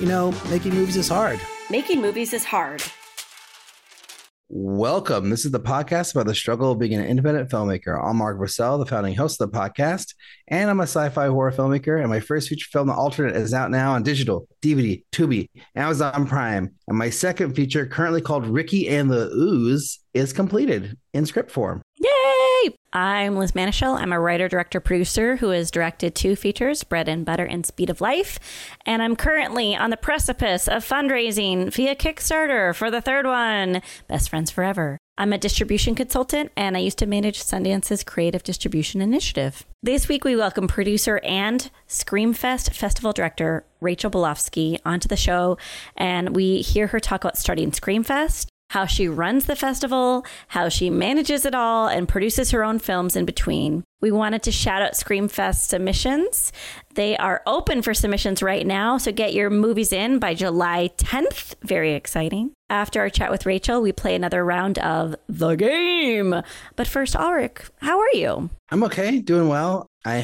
making movies is hard. Making movies is hard. Welcome. This is the podcast about the struggle of being an independent filmmaker. I'm Mark Bursell, the founding host of the podcast, and I'm a sci-fi horror filmmaker. And my first feature film, The Alternate, is out now on digital, DVD, Tubi, Amazon Prime. And my second feature, currently called Ricky and the Ooze, is completed in script form. Yay! I'm Liz Manischel. I'm a writer, director, producer who has directed 2 features, Bread and Butter and Speed of Life. And I'm currently on the precipice of fundraising via Kickstarter for the third one, Best Friends Forever. I'm a distribution consultant, and I used to manage Sundance's creative distribution initiative. This week, we welcome producer and Screamfest festival director Rachel Bolofsky onto the show, and we hear her talk about starting Screamfest, how she runs the festival, how she manages it all, and produces her own films in between. We wanted to shout out Screamfest submissions. They are open for submissions right now, so get your movies in by July 10th. Very exciting. After our chat with Rachel, we play another round of The Game. But first, Ulrich, how are you? I'm okay, doing well. I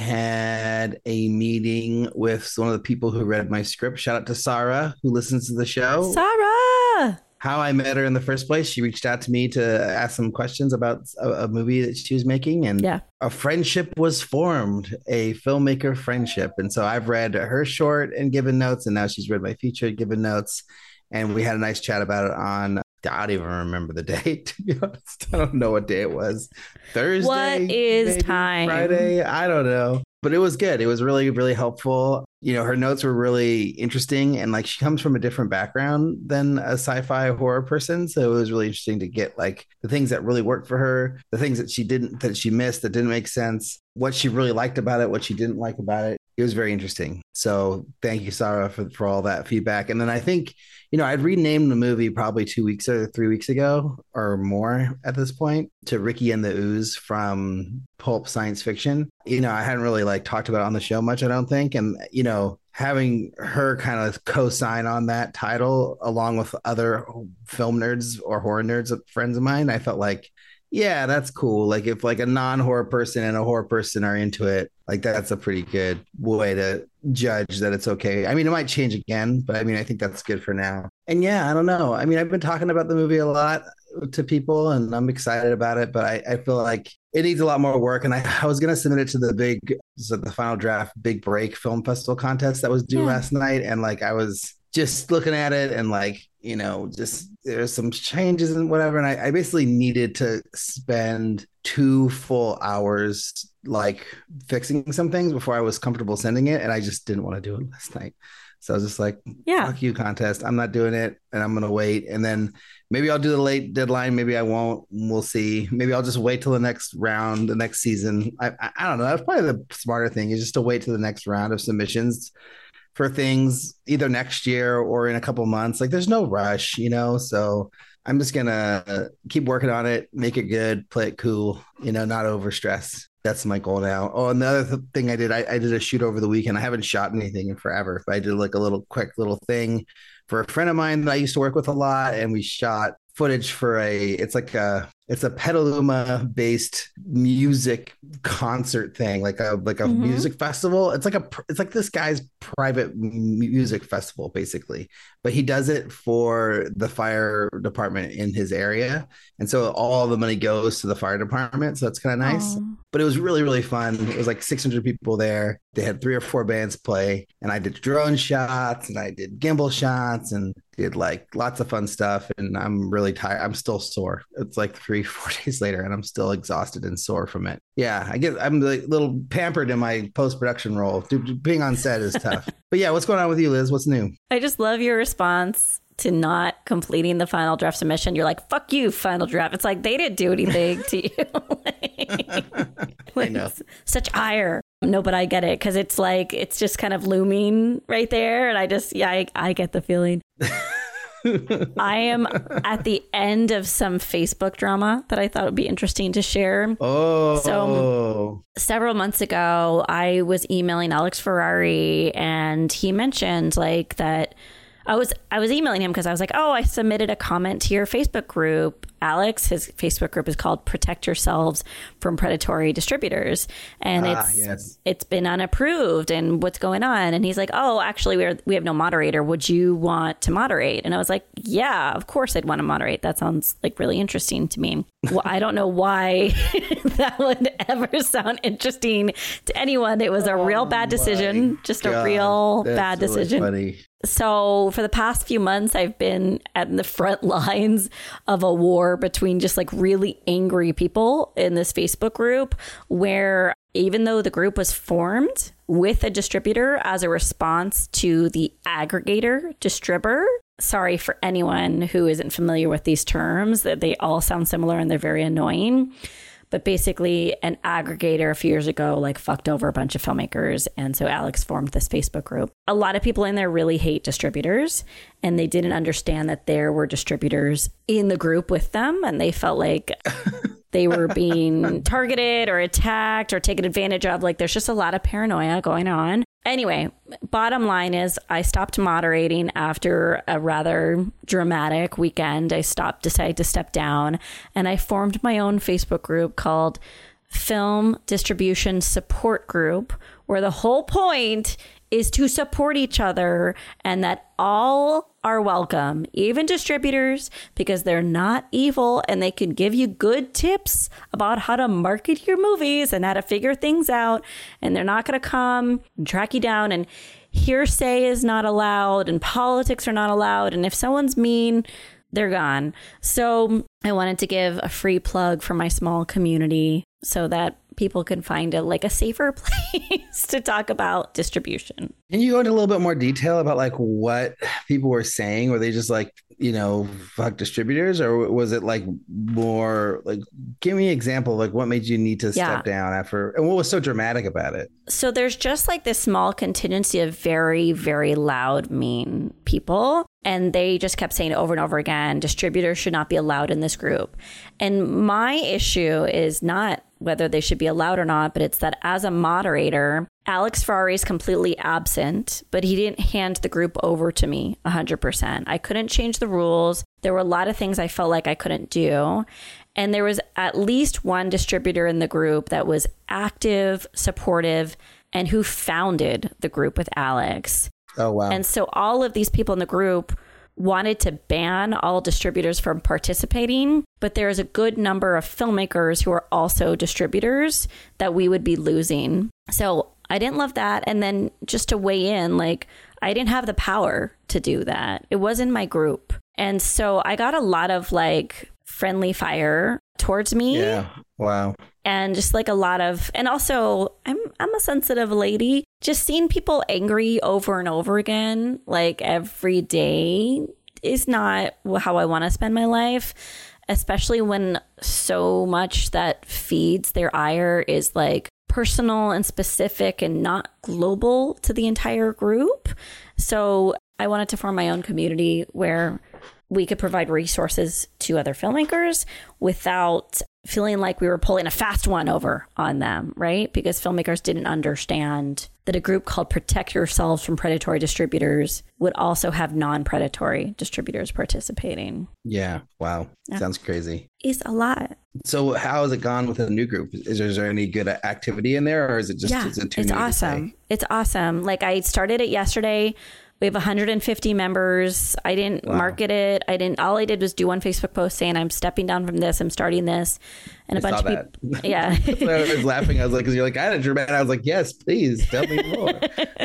had a meeting with one of the people who read my script. Shout out to Sarah, who listens to the show. Sarah! How I met her in the first place. She reached out to me to ask some questions about a movie that she was making, and a friendship was formed, a filmmaker friendship. And so I've read her short and given notes, and now she's read my feature and given notes. And we had a nice chat about it on, I don't even remember the day, to be honest. I don't know what day it was. Thursday? What is maybe? Time? Friday? I don't know. But it was good. It was really, really helpful. Her notes were really interesting, and like she comes from a different background than a sci-fi horror person. So it was really interesting to get like the things that really worked for her, the things that she missed, that didn't make sense, what she really liked about it, what she didn't like about it. It was very interesting. So thank you, Sarah, for all that feedback. And then I think, I'd renamed the movie probably 2 weeks or 3 weeks ago or more at this point to Ricky and the Ooze from Pulp Science Fiction. I hadn't really like talked about it on the show much, I don't think. And, having her kind of co-sign on that title along with other film nerds or horror nerds, friends of mine, I felt like, yeah, that's cool. Like if like a non-horror person and a horror person are into it, like that's a pretty good way to judge that it's okay. I mean, it might change again, but I think that's good for now. And yeah, I don't know. I've been talking about the movie a lot to people and I'm excited about it, but I feel like it needs a lot more work. And I was going to submit it to the Final Draft Big Break Film Festival contest that was due last night. And like, I was just looking at it and like, just there's some changes and whatever. And I basically needed to spend 2 full hours like fixing some things before I was comfortable sending it. And I just didn't want to do it last night. So I was just like, fuck you, contest. I'm not doing it. And I'm going to wait. And then maybe I'll do the late deadline. Maybe I won't. We'll see. Maybe I'll just wait till the next round, the next season. I don't know. That's probably the smarter thing, is just to wait till the next round of submissions for things either next year or in a couple months. Like there's no rush, so I'm just gonna keep working on it, make it good, play it cool, not over stress. That's my goal now. Oh, and the other thing I did a shoot over the weekend. I haven't shot anything in forever, but I did like a quick little thing for a friend of mine that I used to work with a lot, and we shot footage for it's a Petaluma based music concert thing, like a music festival. It's like this guy's private music festival basically, but he does it for the fire department in his area, and so all the money goes to the fire department. So that's kind of nice. But it was really, really fun. It was like 600 people there. They had 3 or 4 bands play, and I did drone shots and I did gimbal shots and did like lots of fun stuff. And I'm really tired. I'm still sore. It's like 3-4 days later and I'm still exhausted and sore from it. Yeah, I guess I'm a little pampered in my post-production role. Being on set is tough. But yeah, what's going on with you, Liz? What's new? I just love your response to not completing the final draft submission. You're like, fuck you, final draft. It's like they didn't do anything to you. I know. Such ire. No, but I get it, because it's like, it's just kind of looming right there. And I get the feeling. I am at the end of some Facebook drama that I thought would be interesting to share. So several months ago, I was emailing Alex Ferrari, and he mentioned like that I was emailing him because I was like, oh, I submitted a comment to your Facebook group. Alex, his Facebook group is called Protect Yourselves from Predatory Distributors. And it's been unapproved. And what's going on? And he's like, oh, actually, we have no moderator. Would you want to moderate? And I was like, yeah, of course I'd want to moderate. That sounds like really interesting to me. Well, I don't know why that would ever sound interesting to anyone. It was a real bad decision, just a real bad decision. Funny. So for the past few months, I've been at the front lines of a war between just like really angry people in this Facebook group, where even though the group was formed with a distributor as a response to the aggregator distributor. Sorry for anyone who isn't familiar with these terms, that they all sound similar and they're very annoying. But basically, an aggregator a few years ago like fucked over a bunch of filmmakers. And so Alex formed this Facebook group. A lot of people in there really hate distributors, and they didn't understand that there were distributors in the group with them. And they felt like they were being targeted or attacked or taken advantage of. Like, there's just a lot of paranoia going on. Anyway, bottom line is I stopped moderating after a rather dramatic weekend. I decided to step down, and I formed my own Facebook group called Film Distribution Support Group, where the whole point is to support each other and that all are welcome, even distributors, because they're not evil and they can give you good tips about how to market your movies and how to figure things out. And they're not going to come and track you down, and hearsay is not allowed and politics are not allowed. And if someone's mean, they're gone. So I wanted to give a free plug for my small community so that people can find a safer place to talk about distribution. Can you go into a little bit more detail about like what people were saying? Were they just like, fuck distributors, or was it like more like, give me an example of like what made you need to step down after, and what was so dramatic about it? So there's just like this small contingency of very, very loud, mean people. And they just kept saying over and over again, distributors should not be allowed in this group. And my issue is not whether they should be allowed or not, but it's that as a moderator, Alex Ferrari is completely absent, but he didn't hand the group over to me 100%. I couldn't change the rules. There were a lot of things I felt like I couldn't do. And there was at least one distributor in the group that was active, supportive, and who founded the group with Alex. Oh, wow. And so all of these people in the group wanted to ban all distributors from participating, but there is a good number of filmmakers who are also distributors that we would be losing. So I didn't love that. And then just to weigh in, like, I didn't have the power to do that. It wasn't my group. And so I got a lot of like friendly fire towards me. Yeah. Wow. And just like a lot of, and also I'm a sensitive lady. Just seeing people angry over and over again, like every day, is not how I want to spend my life, especially when so much that feeds their ire is like personal and specific and not global to the entire group. So I wanted to form my own community where we could provide resources to other filmmakers without feeling like we were pulling a fast one over on them, right? Because filmmakers didn't understand that a group called Protect Yourselves from Predatory Distributors would also have non-predatory distributors participating. Yeah. Wow. Yeah. Sounds crazy. It's a lot. So how has it gone with the new group? Is there any good activity in there, or is it just is it too it's new awesome. To say? It's awesome. Like, I started it yesterday. We have 150 members. I didn't market it. All I did was do one Facebook post saying I'm stepping down from this. I'm starting this. And a bunch of people. Yeah. I was laughing. I was like, because you're like, I had a dramatic. I was like, yes, please tell me more.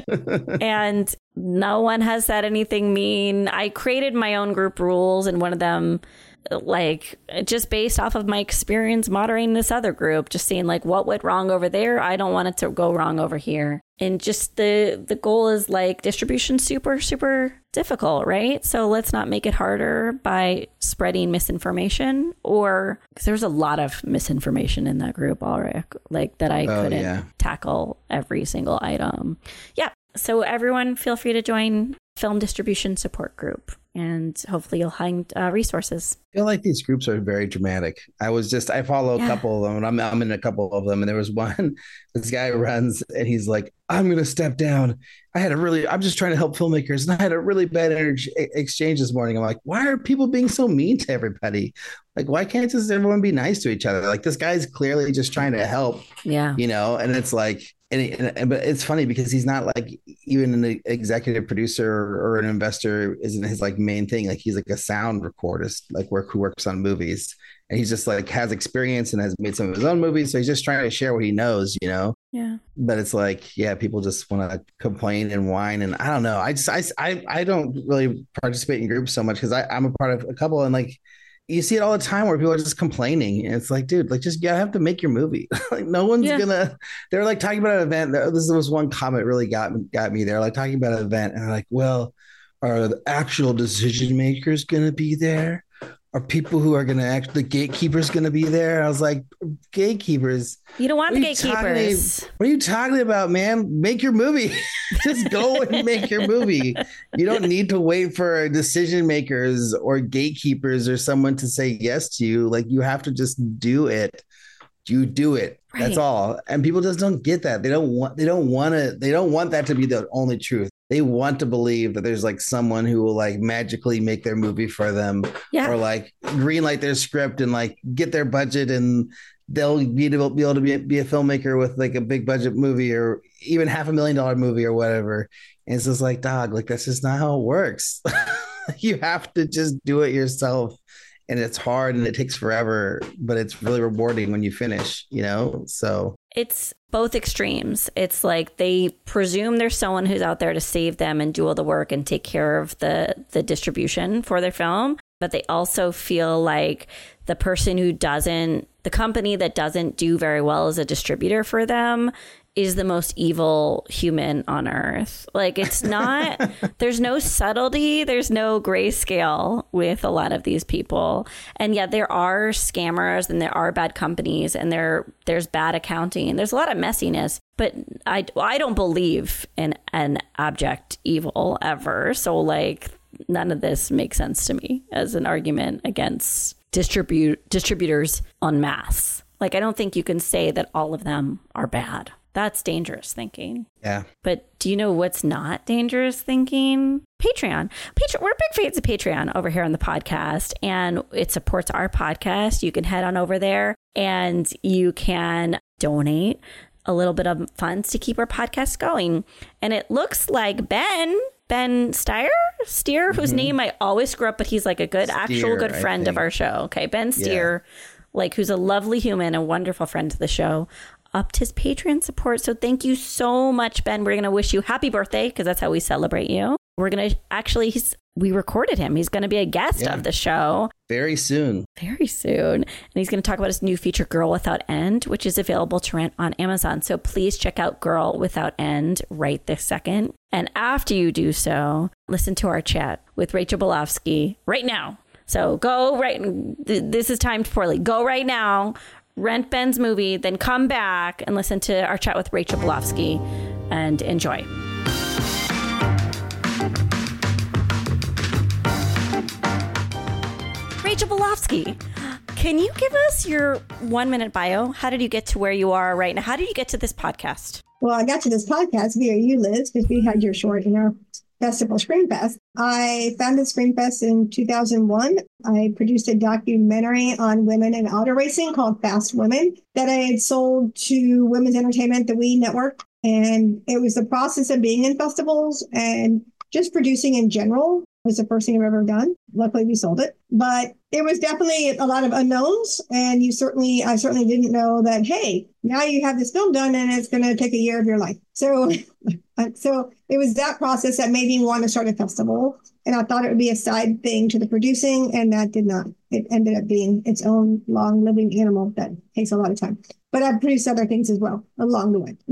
And no one has said anything mean. I created my own group rules, and one of them, like, just based off of my experience moderating this other group, just seeing like what went wrong over there. I don't want it to go wrong over here. And just the goal is like distribution super, super difficult, right? So let's not make it harder by spreading misinformation, or because there's a lot of misinformation in that group already, like that I couldn't tackle every single item. Yeah. So everyone feel free to join Film Distribution Support Group. and hopefully you'll find resources. I feel like these groups are very dramatic. I follow a couple of them, and I'm in a couple of them. And there was one, this guy runs and he's like, I'm going to step down. I'm just trying to help filmmakers. And I had a really bad exchange this morning. I'm like, why are people being so mean to everybody? Like, why can't just everyone be nice to each other? Like, this guy's clearly just trying to help, and it's like, but it's funny because he's not like even an executive producer or an investor isn't his like main thing. Like, he's like a sound recordist, like who works on movies, and he's just like has experience and has made some of his own movies. So he's just trying to share what he knows, Yeah. But it's like, people just want to complain and whine. And I don't know. I don't really participate in groups so much because I'm a part of a couple, and like, you see it all the time where people are just complaining. And it's like, dude, like, just have to make your movie. Like, no one's they're like talking about an event. This was one comment really got me. They're like talking about an event and they're like, well, are the actual decision makers going to be there? Are people who are going to act, the gatekeepers going to be there? I was like, gatekeepers? You don't want the gatekeepers. What are you talking about, man? Make your movie. Just go and make your movie. You don't need to wait for decision makers or gatekeepers or someone to say yes to you. Like, you have to just do it. You do it. Right. That's all. And people just don't get that. They don't want that to be the only truth. They want to believe that there's like someone who will like magically make their movie for them, or like greenlight their script and like get their budget, and they'll be able to be a filmmaker with like a big budget movie or even $500,000 movie or whatever. And it's just like, dog, like, that's just not how it works. You have to just do it yourself. And it's hard and it takes forever, but it's really rewarding when you finish, So it's both extremes. It's like they presume there's someone who's out there to save them and do all the work and take care of the distribution for their film. But they also feel like the company that doesn't do very well as a distributor for them is the most evil human on earth. Like, it's not, there's no subtlety, there's no grayscale with a lot of these people. And yet there are scammers and there are bad companies and there's bad accounting and there's a lot of messiness. But I don't believe in an abject evil ever. So like, none of this makes sense to me as an argument against distributors en masse. Like, I don't think you can say that all of them are bad. That's dangerous thinking. Yeah. But do you know what's not dangerous thinking? Patreon. We're big fans of Patreon over here on the podcast, and it supports our podcast. You can head on over there and you can donate a little bit of funds to keep our podcast going. And it looks like Ben Steer, whose name I always screw up, but he's like a good friend of our show. Okay, Ben Steer, like, who's a lovely human, a wonderful friend to the show, upped his Patreon support. So thank you so much, Ben. We're going to wish you happy birthday because that's how we celebrate you. We're going to we recorded him. He's going to be a guest of the show. Very soon. And he's going to talk about his new feature, Girl Without End, which is available to rent on Amazon. So please check out Girl Without End right this second. And after you do so, listen to our chat with Rachel Bolofsky right now. So go this is timed poorly. Go right now. Rent Ben's movie, then come back and listen to our chat with Rachel Bolofsky and enjoy. Rachel Bolofsky, can you give us your 1-minute bio? How did you get to where you are right now? How did you get to this podcast? Well, I got to this podcast via you, Liz, because we had your short in our festival, Screenfest. I founded Screenfest in 2001. I produced a documentary on women in auto racing called Fast Women that I had sold to Women's Entertainment, the WE Network. And it was the process of being in festivals and just producing in general was the first thing I've ever done. Luckily, we sold it. But it was definitely a lot of unknowns. And I certainly didn't know that, hey, now you have this film done and it's going to take a year of your life. So it was that process that made me want to start a festival. And I thought it would be a side thing to the producing, and that did not. It ended up being its own long living animal that takes a lot of time. But I've produced other things as well along the way.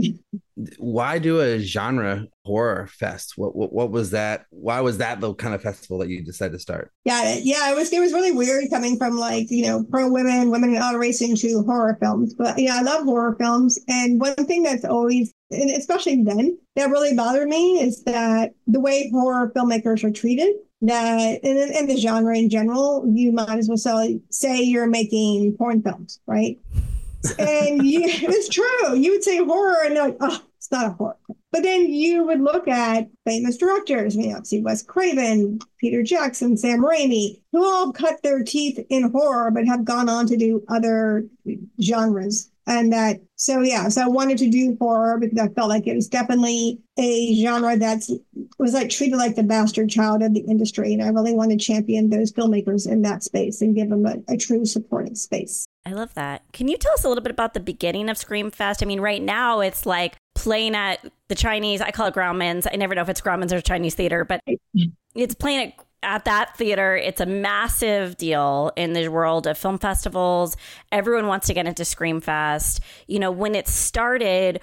Why do a genre horror fest? What was that? Why was that the kind of festival that you decided to start? Yeah, it was really weird coming from like, pro women, women in auto racing to horror films. But I love horror films. And one thing that's always, and especially then, that really bothered me is that the way horror filmmakers are treated, that in the genre in general, you might as well say you're making porn films, right? And it's true. You would say horror and like, oh, it's not a horror. But then you would look at famous directors, see Wes Craven, Peter Jackson, Sam Raimi, who all cut their teeth in horror, but have gone on to do other genres. And so I wanted to do horror because I felt like it was definitely a genre was like treated like the bastard child of the industry. And I really want to champion those filmmakers in that space and give them a true supporting space. I love that. Can you tell us a little bit about the beginning of Screamfest? I mean, right now it's like playing at the Chinese, I call it Grauman's. I never know if it's Grauman's or Chinese theater, but it's playing at that theater. It's a massive deal in the world of film festivals. Everyone wants to get into Screamfest. When it started,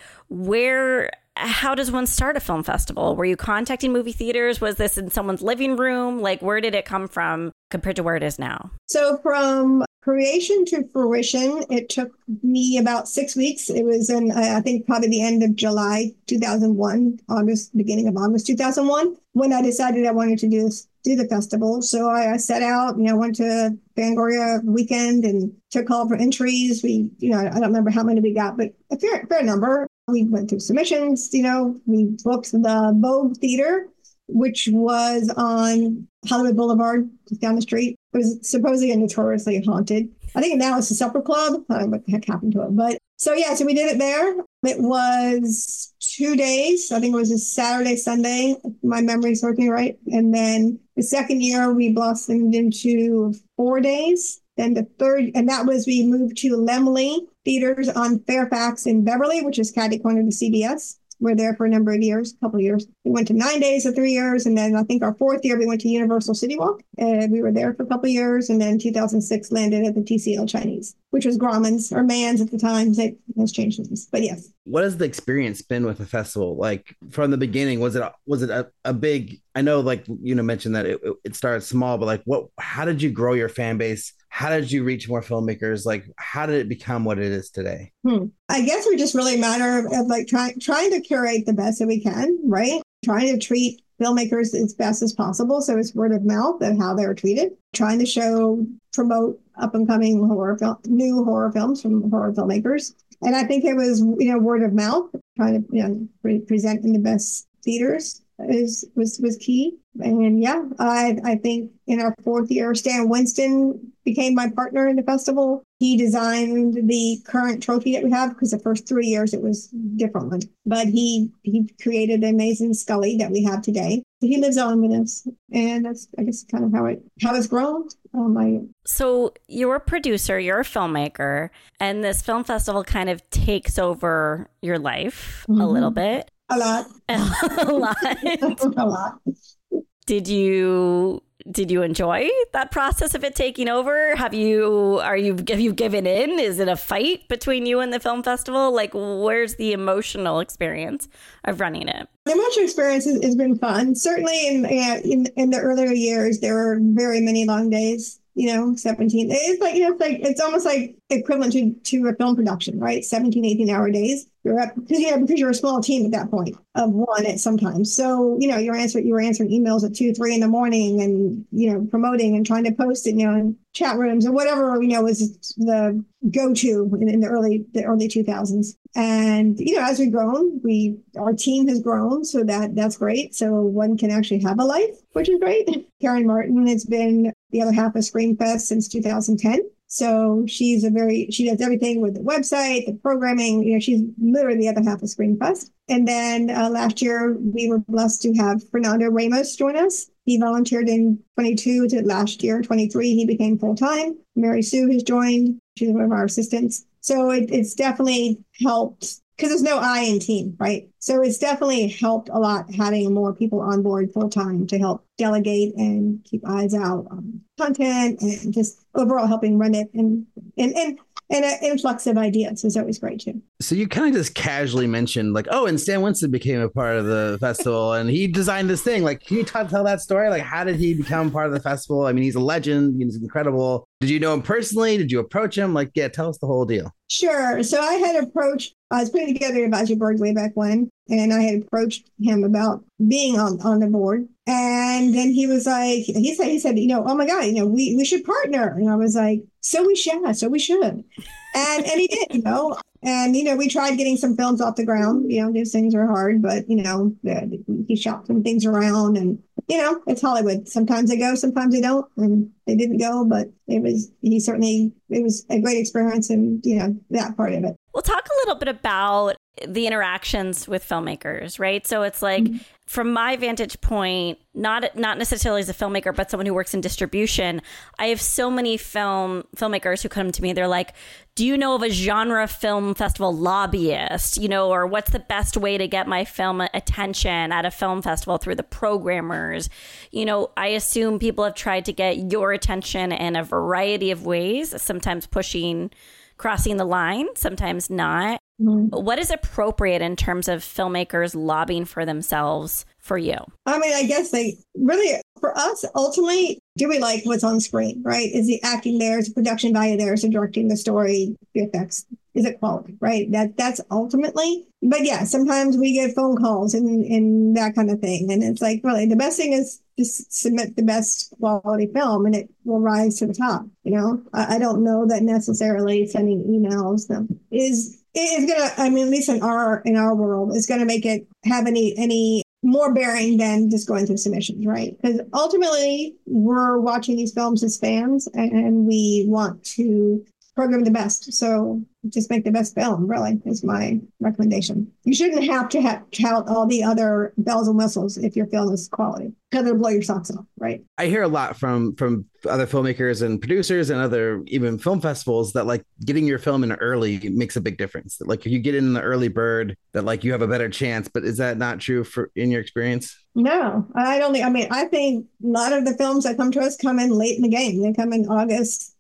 how does one start a film festival? Were you contacting movie theaters? Was this in someone's living room? Like, where did it come from compared to where it is now? So from creation to fruition, it took me about 6 weeks. It was in, I think, probably the end of July 2001, beginning of August 2001, when I decided I wanted to do the festival. So I set out, went to Fangoria weekend and took call for entries. I don't remember how many we got, but a fair number. We went through submissions, we booked the Vogue Theater, which was on Hollywood Boulevard, just down the street. It was supposedly notoriously haunted. I think now it's a supper club. I don't know what the heck happened to it. But so we did it there. It was 2 days. I think it was a Saturday, Sunday. My memory's working right. And then the second year we blossomed into 4 days. Then the third, and that was, we moved to Laemmle Theaters on Fairfax in Beverly, which is catty corner to CBS. We're there for a number of years, a couple of years. We went to 9 days or 3 years. And then I think our fourth year, we went to Universal City Walk. And we were there for a couple of years. And then 2006 landed at the TCL Chinese, which was Grauman's or Mann's at the time. It has changed names, but yes. What has the experience been with the festival? Like from the beginning, was it a big, I know like, mentioned that it started small, but like how did you grow your fan base? How did you reach more filmmakers? Like, how did it become what it is today? I guess we just really matter of like trying to curate the best that we can, right? Trying to treat filmmakers as best as possible. So it's word of mouth of how they're treated, trying to promote up and coming new horror films from horror filmmakers. And I think it was, word of mouth, trying to, present in the best theaters was key. And I think in our fourth year, Stan Winston became my partner in the festival. He designed the current trophy that we have because the first 3 years it was different one. But he created the amazing Scully that we have today. He lives on with us, and that's, I guess, kind of how it's grown. So you're a producer, you're a filmmaker, and this film festival kind of takes over your life a little bit. A lot. A lot. A lot. Did you enjoy that process of it taking over? Have you given in? Is it a fight between you and the film festival? Like, where's the emotional experience of running it? The emotional experience has been fun. Certainly in the earlier years, there were very many long days. 17. It's almost like equivalent to a film production, right? 17, 18-hour days. You're up because you're a small team at that point of one at sometimes. So, you were answering emails at 2, 3 in the morning and, promoting and trying to post it, in chat rooms or whatever, was the go-to in the early 2000s. And, as we've grown, our team has grown. So that's great. So one can actually have a life, which is great. Karen Martin has been the other half of Screamfest since 2010. So she does everything with the website, the programming. She's literally the other half of Screamfest. And then last year, we were blessed to have Fernando Ramos join us. He volunteered in 22 to last year, 23. He became full-time. Mary Sue has joined. She's one of our assistants. So it's definitely helped because there's no I in team, right? So it's definitely helped a lot having more people on board full-time to help delegate and keep eyes out on content and just overall helping run it. And And an influx of ideas is always great too. So you kind of just casually mentioned like, oh, and Stan Winston became a part of the festival and he designed this thing. Like, can you tell that story? Like, how did he become part of the festival? I mean, he's a legend. He's incredible. Did you know him personally? Did you approach him? Like, yeah, tell us the whole deal. Sure. So I was putting together Advisory Board way back when, and I had approached him about being on the board. And then he was like, he said, oh my God, we should partner. And I was like, so we should. And he did, And, we tried getting some films off the ground. These things are hard, but, he shopped some things around and, it's Hollywood. Sometimes they go, sometimes they don't. And they didn't go, but it was a great experience and, that part of it. We'll talk a little bit about the interactions with filmmakers, right? So it's like, from my vantage point, not necessarily as a filmmaker, but someone who works in distribution, I have so many filmmakers who come to me. They're like, do you know of a genre film festival lobbyist, or what's the best way to get my film attention at a film festival through the programmers? I assume people have tried to get your attention in a variety of ways, sometimes crossing the line, sometimes not. What is appropriate in terms of filmmakers lobbying for themselves for you? I mean, I guess for us, ultimately, do we like what's on screen, right? Is the acting there? Is the production value there? Is the directing, the story, the effects? Is it quality, right? That's ultimately. But yeah, sometimes we get phone calls and that kind of thing. And it's like, really, the best thing is just submit the best quality film and it will rise to the top. I don't know that necessarily sending emails is gonna, at least in our world, is gonna make it have any more bearing than just going through submissions, right? Because ultimately we're watching these films as fans and we want to program the best. So just make the best film, really, is my recommendation. You shouldn't have to tout all the other bells and whistles if your film is quality, because it'll blow your socks off, right? I hear a lot from other filmmakers and producers and other even film festivals that like getting your film in early makes a big difference. That like if you get in the early bird, that like you have a better chance. But is that not true in your experience? No, I think a lot of the films that come to us come in late in the game. They come in August,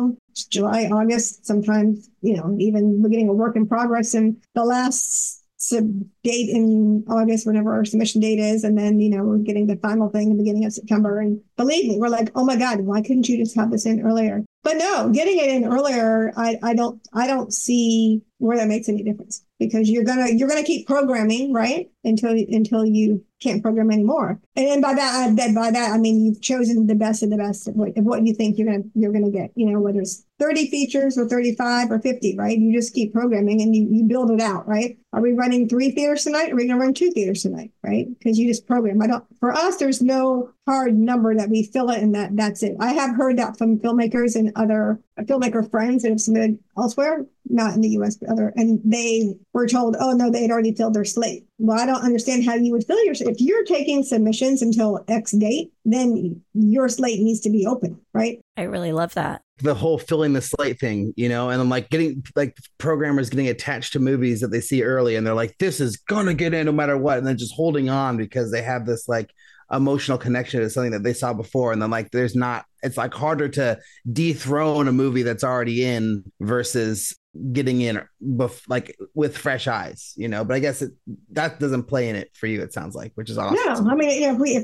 July, August, sometimes, even beginning of work in progress. And the last date in August, whenever our submission date is. And then, we're getting the final thing in the beginning of September. And believe me, we're like, oh my God, why couldn't you just have this in earlier? But no, getting it in earlier, I don't see where that makes any difference, because you're gonna keep programming, right? Until you can't program anymore. And then by that I mean you've chosen the best of the best of what you think you're gonna get. Whether it's 30 features or 35 or 50, right? You just keep programming and you build it out, right? Are we running 3 theaters tonight? Or are we gonna run 2 theaters tonight, right? Because you just program. For us, there's no hard number that we fill it and that's it. I have heard that from filmmakers and other filmmaker friends that have submitted elsewhere, not in the US, but and they were told, oh no, they had already filled their slate. Well, I don't understand how you would fill your slate. If you're taking submissions until X date, then your slate needs to be open, right? I really love that. The whole filling the slate thing, and I'm like getting like programmers getting attached to movies that they see early and they're like, this is gonna get in no matter what, and then just holding on because they have this like emotional connection to something that they saw before. And then like it's like harder to dethrone a movie that's already in versus getting in like with fresh eyes, but I guess that doesn't play in it for you, it sounds like, which is awesome. No, I mean,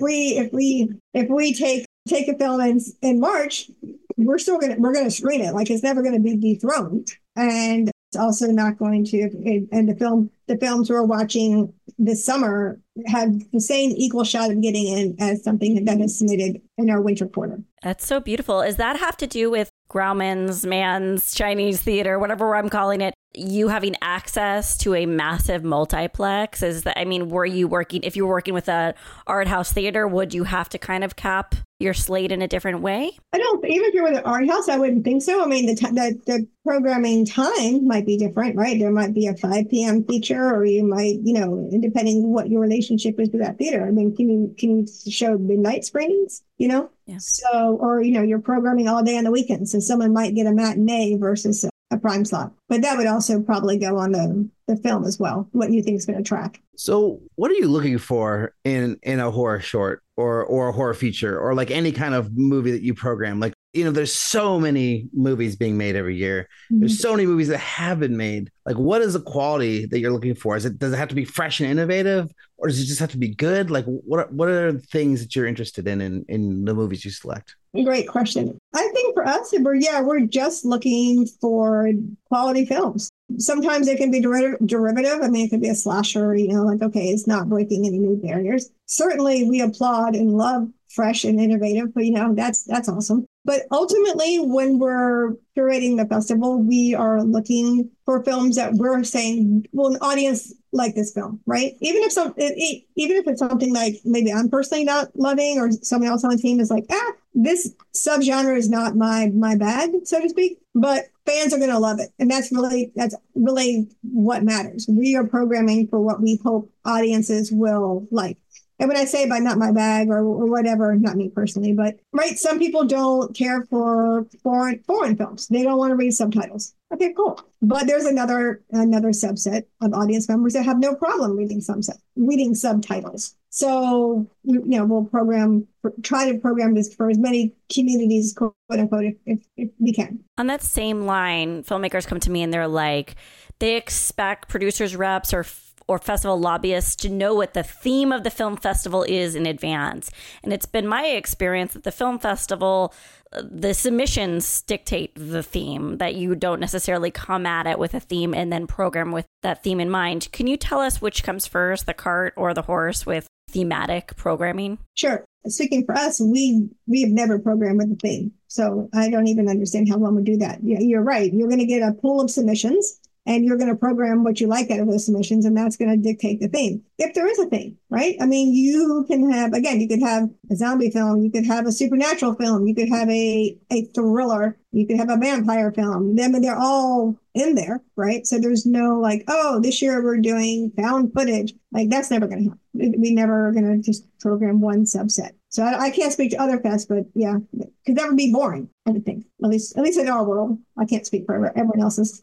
if we take a film in March, we're gonna screen it. Like, it's never gonna be dethroned. And it's also not going to, and the films we're watching this summer have the same equal shot of getting in as something that is submitted in our winter quarter. That's so beautiful. Does that have to do with Grauman's, Mann's, Chinese theater, whatever I'm calling it, you having access to a massive multiplex? Were you working, if you were working with a art house theater, would you have to kind of cap your slate in a different way? Even if you're with an art house, I wouldn't think so. I mean, the programming time might be different, right? There might be a 5 p.m. feature, or you might, depending what your relationship is with that theater. I mean, can you show midnight screenings, Yeah. So, or, you're programming all day on the weekend. So someone might get a matinee versus a prime slot. But that would also probably go on the film as well, what you think is going to track. So what are you looking for in a horror short? or a horror feature or like any kind of movie that you program. Like, there's so many movies being made every year. There's so many movies that have been made. Like, what is the quality that you're looking for? Does it have to be fresh and innovative, or does it just have to be good? Like, what are the things that you're interested in the movies you select? Great question. I think for us, we're just looking for quality films. Sometimes it can be derivative. I mean, it could be a slasher, like, okay, it's not breaking any new barriers. Certainly we applaud and love fresh and innovative, but that's awesome. But ultimately, when we're curating the festival, we are looking for films that we're saying, well, an audience like this film, right? Even if it's something like maybe I'm personally not loving, or someone else on the team is like, this subgenre is not my bag, so to speak, but fans are going to love it. And that's really what matters. We are programming for what we hope audiences will like. And when I say by not my bag or whatever, not me personally, but right, some people don't care for foreign films. They don't want to read subtitles. Okay, cool. But there's another subset of audience members that have no problem reading subtitles. So, we'll try to program this for as many communities, quote unquote, if we can. On that same line, filmmakers come to me and they're like, they expect producers, reps, or festival lobbyists to know what the theme of the film festival is in advance. And it's been my experience that the film festival, the submissions dictate the theme, that you don't necessarily come at it with a theme and then program with that theme in mind. Can you tell us which comes first, the cart or the horse with thematic programming? Sure. Speaking for us, we have never programmed with a theme. So I don't even understand how one would do that. Yeah, you're right. You're going to get a pool of submissions, and you're going to program what you like out of those submissions, and that's going to dictate the theme. If there is a theme, right? I mean, you could have a zombie film, you could have a supernatural film, you could have a thriller, you could have a vampire film. I mean, they're all in there, right? So there's no like, oh, this year we're doing found footage. Like, that's never going to happen. We never are going to just program one subset. So I can't speak to other fests, but yeah, because that would be boring, I would think. At least in our world. I can't speak for everyone else's.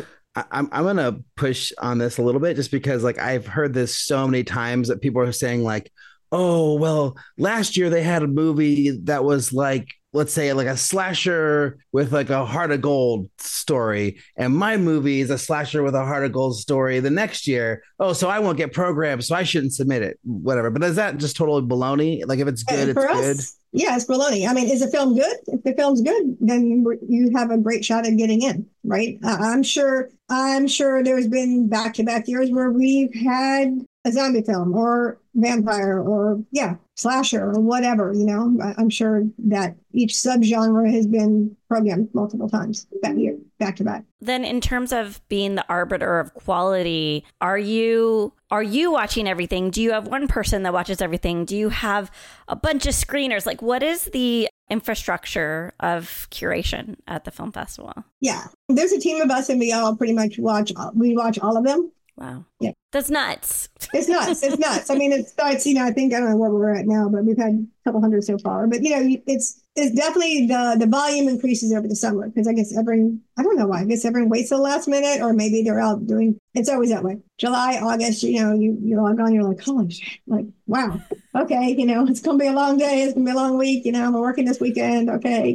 I'm going to push on this a little bit, just because like I've heard this so many times that people are saying like, oh, well, last year they had a movie that was like, let's say like a slasher with like a heart of gold story. And my movie is a slasher with a heart of gold story the next year. Oh, so I won't get programmed, so I shouldn't submit it, whatever. But is that just totally baloney? Like, if it's good, it's good. Yeah, it's baloney. I mean, is the film good? If the film's good, then you have a great shot at getting in, right? I'm sure there's been back-to-back years where we've had a zombie film or vampire or slasher or whatever, I'm sure that each subgenre has been programmed multiple times that year, back to back. Then in terms of being the arbiter of quality, are you watching everything? Do you have one person that watches everything? Do you have a bunch of screeners? Like, what is the infrastructure of curation at the film festival? Yeah, there's a team of us, and we all pretty much watch all of them. Wow. Yeah. That's nuts. It's nuts. It's nuts. I mean, it starts, I think, I don't know where we're at now, but we've had a couple hundred so far. But, it's definitely the volume increases over the summer, because I guess I don't know why. I guess everyone waits till the last minute, or maybe they're out doing, it's always that way. July, August, you log on, you're like, holy shit, like, wow. Okay. It's going to be a long day. It's going to be a long week. We're working this weekend. Okay.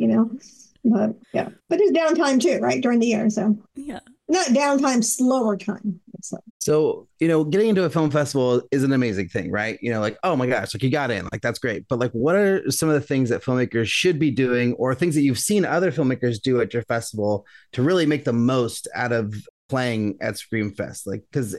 But yeah, but there's downtime too, right? During the year. So yeah. Not downtime, slower time. So, getting into a film festival is an amazing thing, right? Like, oh my gosh, like you got in, like, that's great. But like, what are some of the things that filmmakers should be doing, or things that you've seen other filmmakers do at your festival to really make the most out of playing at Screamfest? Like, because,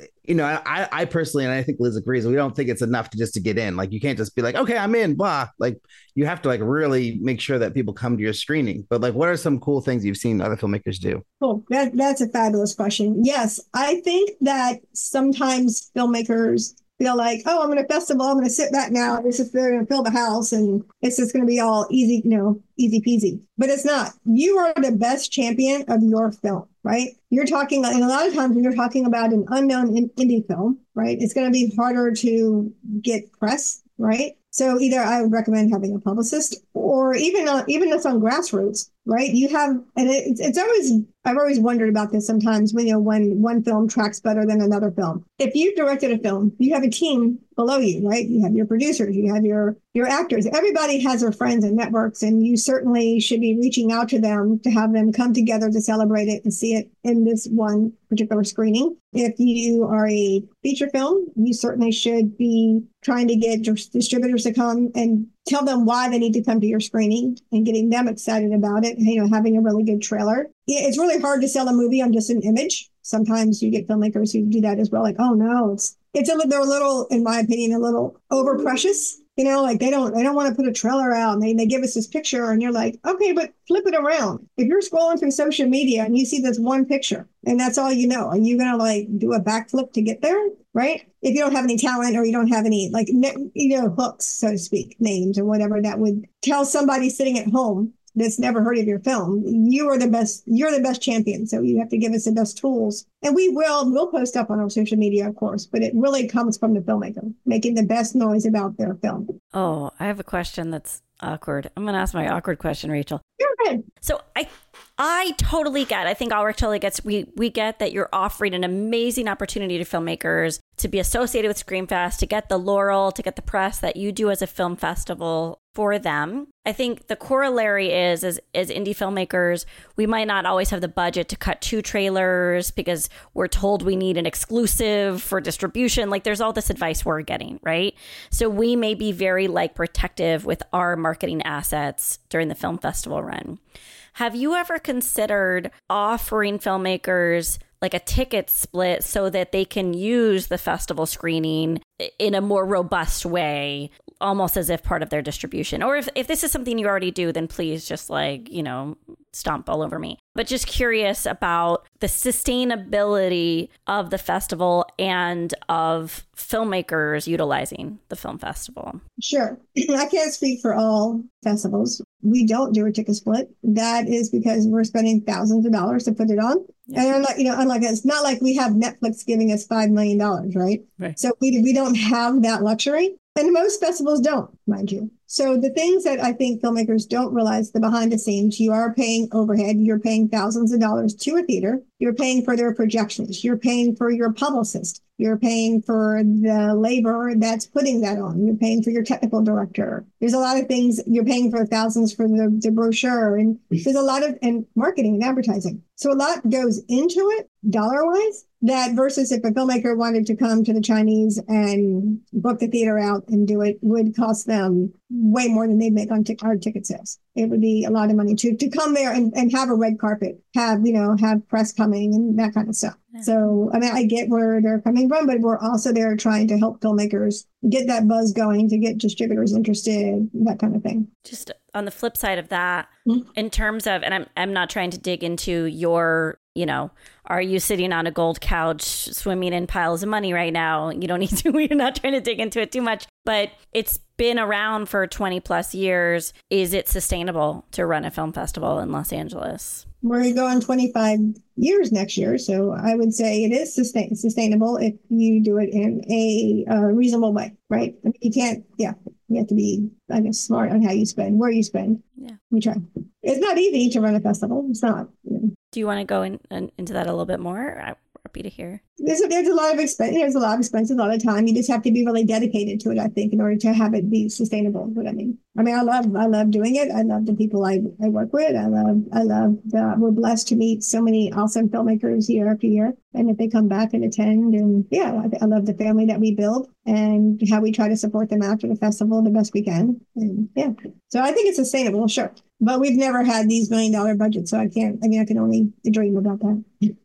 I personally, and I think Liz agrees, we don't think it's enough to get in. Like, you can't just be like, okay, I'm in, blah. Like, you have to like really make sure that people come to your screening. But like, what are some cool things you've seen other filmmakers do? Cool. That's a fabulous question. Yes, I think that sometimes filmmakers feel like, oh, I'm in a festival, I'm going to sit back now, they're going to fill the house, and it's just going to be all easy, easy peasy. But it's not. You are the best champion of your film, right? You're talking, and a lot of times when you're talking about an unknown indie film, right, it's going to be harder to get press, right? So either I would recommend having a publicist, or even that's on grassroots, right? You have, and it's always, I've always wondered about this sometimes when, when one film tracks better than another film. If you directed a film, you have a team below you, right? You have your producers, you have your actors. Everybody has their friends and networks, and you certainly should be reaching out to them to have them come together to celebrate it and see it in this one particular screening. If you are a feature film, you certainly should be trying to get distributors to come and tell them why they need to come to your screening and getting them excited about it. Having a really good trailer. It's really hard to sell a movie on just an image. Sometimes you get filmmakers who do that as well. Like, oh no, they're a little, in my opinion, a little over precious. Like they don't want to put a trailer out, and they give us this picture, and you're like, okay, but flip it around. If you're scrolling through social media and you see this one picture and that's all you know, are you going to do a backflip to get there? Right? If you don't have any talent or you don't have any hooks, so to speak, names or whatever that would tell somebody sitting at home that's never heard of your film, you're the best champion. So you have to give us the best tools. And we'll post up on our social media, of course, but it really comes from the filmmaker making the best noise about their film. Oh, I have a question that's awkward. I'm going to ask my awkward question, Rachel. Go ahead. So I totally get, I think Alrik totally gets, we get that you're offering an amazing opportunity to filmmakers to be associated with Screenfest, to get the laurel, to get the press that you do as a film festival for them. I think the corollary is, as indie filmmakers, we might not always have the budget to cut 2 trailers because we're told we need an exclusive for distribution. There's all this advice we're getting, right? So we may be very protective with our marketing assets during the film festival run. Have you ever considered offering filmmakers a ticket split so that they can use the festival screening in a more robust way, almost as if part of their distribution? Or if this is something you already do, then please just stomp all over me. But just curious about the sustainability of the festival and of filmmakers utilizing the film festival. Sure. I can't speak for all festivals. We don't do a ticket split. That is because we're spending thousands of dollars to put it on. Yeah. And unlike it's not like we have Netflix giving us $5 million, right? So we don't have that luxury. And most festivals don't, mind you. So the things that I think filmmakers don't realize, the behind the scenes, you are paying overhead. You're paying thousands of dollars to a theater. You're paying for their projections. You're paying for your publicist. You're paying for the labor that's putting that on. You're paying for your technical director. There's a lot of things. You're paying for thousands for the brochure. And there's a lot of, and marketing and advertising. So a lot goes into it, dollar-wise, that versus if a filmmaker wanted to come to the Chinese and book the theater out and do it, would cost them way more than they make on our ticket sales. It would be a lot of money to come there and have a red carpet, have press coming and that kind of stuff. Yeah. So, I get where they're coming from, but we're also there trying to help filmmakers get that buzz going, to get distributors interested, that kind of thing. Just on the flip side of that, in terms of, and I'm not trying to dig into your, are you sitting on a gold couch swimming in piles of money right now? You don't need to, we're not trying to dig into it too much, but it's been around for 20 plus years. Is it sustainable to run a film festival in Los Angeles? We're going 25 years next year. So I would say it is sustainable if you do it in a reasonable way, right? You can't, you have to be, smart on how you spend, where you spend. Yeah. We try. It's not easy to run a festival. It's not. Do you want to go into that a little bit more? I'm happy to hear. There's a lot of expense. There's a lot of expense, a lot of time. You just have to be really dedicated to it, I think, in order to have it be sustainable. What I mean, I love doing it. I love the people I work with. I love we're blessed to meet so many awesome filmmakers year after year. And if they come back and attend, and I love the family that we build and how we try to support them after the festival the best we can. And so I think it's sustainable, sure. But we've never had these $1 million budgets, so I can only dream about that.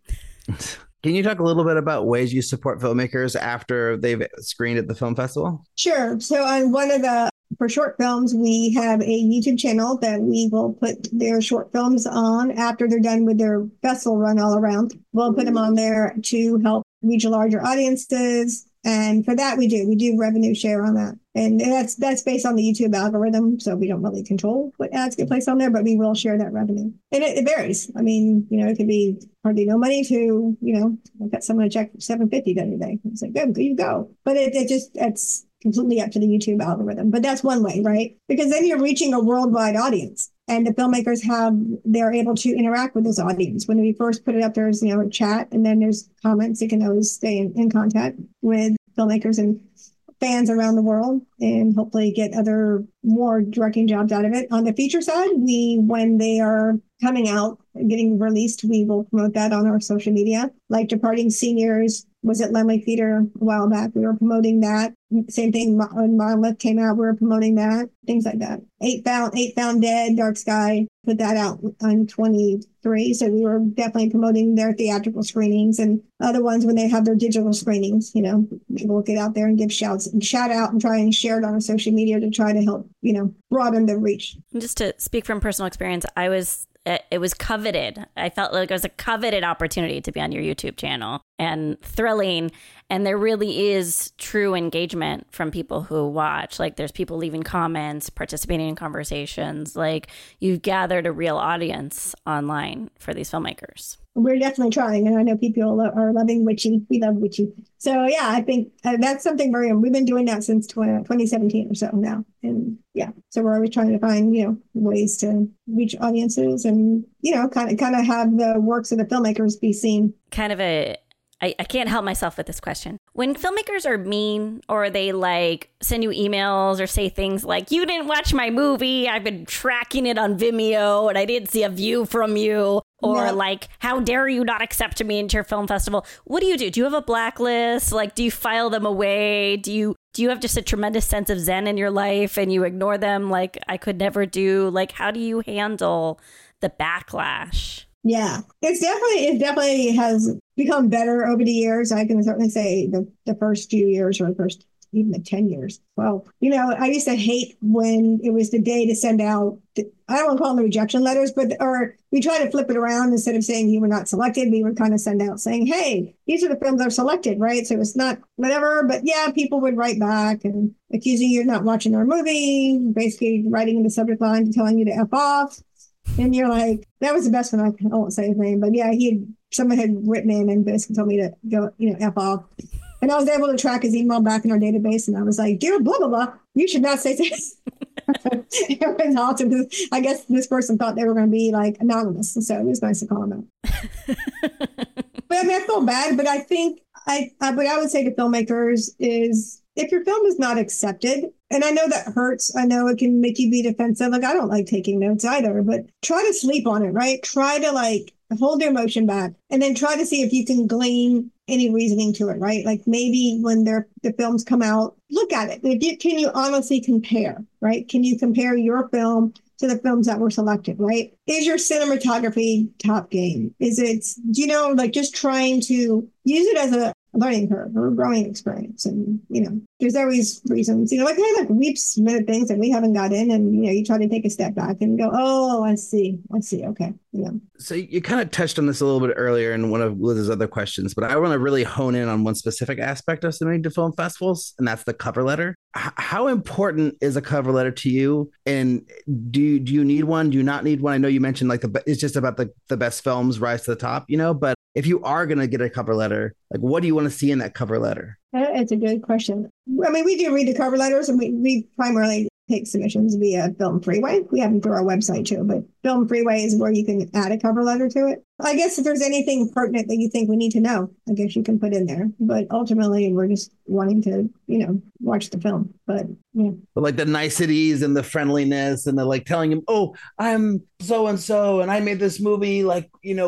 Can you talk a little bit about ways you support filmmakers after they've screened at the film festival? Sure. So on for short films, we have a YouTube channel that we will put their short films on after they're done with their festival run all around. We'll put them on there to help reach larger audiences. And for that, we do revenue share on that. And that's based on the YouTube algorithm. So we don't really control what ads get placed on there, but we will share that revenue. And it varies. It could be hardly no money to, I got someone to check $750 the other day. It's like, good, you go. But it's completely up to the YouTube algorithm. But that's one way, right? Because then you're reaching a worldwide audience. And the filmmakers they're able to interact with this audience. When we first put it up, there's, a chat, and then there's comments. You can always stay in contact with filmmakers and fans around the world and hopefully get more directing jobs out of it. On the feature side, when they are coming out, getting released, we will promote that on our social media. Like Departing Seniors was at Lemley Theater a while back. We were promoting that. Same thing when Monolith came out, we were promoting that. Things like that. Eight Found Dead, Dark Sky, put that out on 23. So we were definitely promoting their theatrical screenings, and other ones when they have their digital screenings, we'll get out there and give shout out and try and share it on our social media to try to help, broaden the reach. Just to speak from personal experience, it was coveted. I felt like it was a coveted opportunity to be on your YouTube channel, and thrilling. And there really is true engagement from people who watch. Like, there's people leaving comments, participating in conversations. Like, you've gathered a real audience online for these filmmakers. We're definitely trying. And I know people are loving Witchy. We love Witchy. So, yeah, I think that's something we've been doing that since 2017 or so now. And yeah, so we're always trying to find, ways to reach audiences and, kind of have the works of the filmmakers be seen. I can't help myself with this question. When filmmakers are mean, or they send you emails or say things like, you didn't watch my movie, I've been tracking it on Vimeo and I didn't see a view from you, or how dare you not accept me into your film festival? What do? Do you have a blacklist? Do you file them away? Do you have just a tremendous sense of zen in your life and you ignore them like I could never do? How do you handle the backlash? Yeah, it definitely has become better over the years. I can certainly say the first few years, or even the 10 years. Well, I used to hate when it was the day to send out, I don't want to call them the rejection letters, or we try to flip it around. Instead of saying you were not selected, we would kind of send out saying, hey, these are the films that are selected, right? So it's not whatever, but yeah, people would write back and accusing you of not watching our movie, basically writing in the subject line and telling you to F off. And you're like, that was the best one. I won't say his name, but yeah, someone had written in and basically told me to go, F off. And I was able to track his email back in our database. And I was like, dear blah, blah, blah, you should not say this. It was awesome because I guess this person thought they were going to be anonymous. And so it was nice to call them out. But I feel bad, but I think what I would say to filmmakers is, if your film is not accepted, and I know that hurts, I know it can make you be defensive. I don't like taking notes either, but try to sleep on it, right? Try to hold your emotion back, and then try to see if you can glean any reasoning to it, right? Maybe when the films come out, look at it. Can you honestly compare, right? Can you compare your film to the films that were selected, right? Is your cinematography top game? Is it, just trying to use it as a learning curve or growing experience? And, there's always reasons, we've submitted things that we haven't got in, and, you try to take a step back and go, oh, I see. Okay. So you kind of touched on this a little bit earlier in one of Liz's other questions, but I want to really hone in on one specific aspect of submitting to film festivals, and that's the cover letter. How important is a cover letter to you? And do you need one? Do you not need one? I know you mentioned it's just about the best films rise to the top, but if you are going to get a cover letter, what do you want to see in that cover letter? It's a good question. I mean, we do read the cover letters, and we primarily take submissions via Film Freeway. We have them through our website too, but Film Freeway is where you can add a cover letter to it. I guess if there's anything pertinent that you think we need to know, I guess you can put in there. But ultimately, we're just wanting to, watch the film. But yeah. But the niceties and the friendliness and the telling him, oh, I'm so-and-so and I made this movie with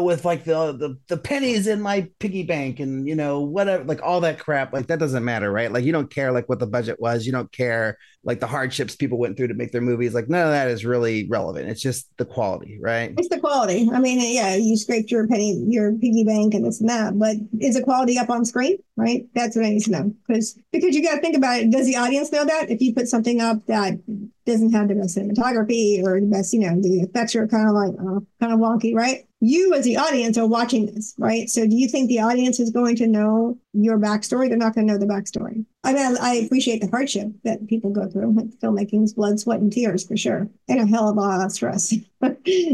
the pennies in my piggy bank and, whatever, all that crap. That doesn't matter, right? You don't care what the budget was. You don't care the hardships people went through to make their movies. None of that is really relevant. It's just the quality, right? It's the quality. I mean, yeah, you scraped your piggy bank and this and that, but is the quality up on screen, right? That's what I need to know. Because you got to think about it. Does the audience know that? If you put something up that doesn't have the best cinematography or the best, the effects are kind of wonky, right? You as the audience are watching this, right? So do you think the audience is going to know your backstory? They're not going to know the backstory. I mean, I appreciate the hardship that people go through. Filmmaking is blood, sweat, and tears for sure. And a hell of a lot of stress, but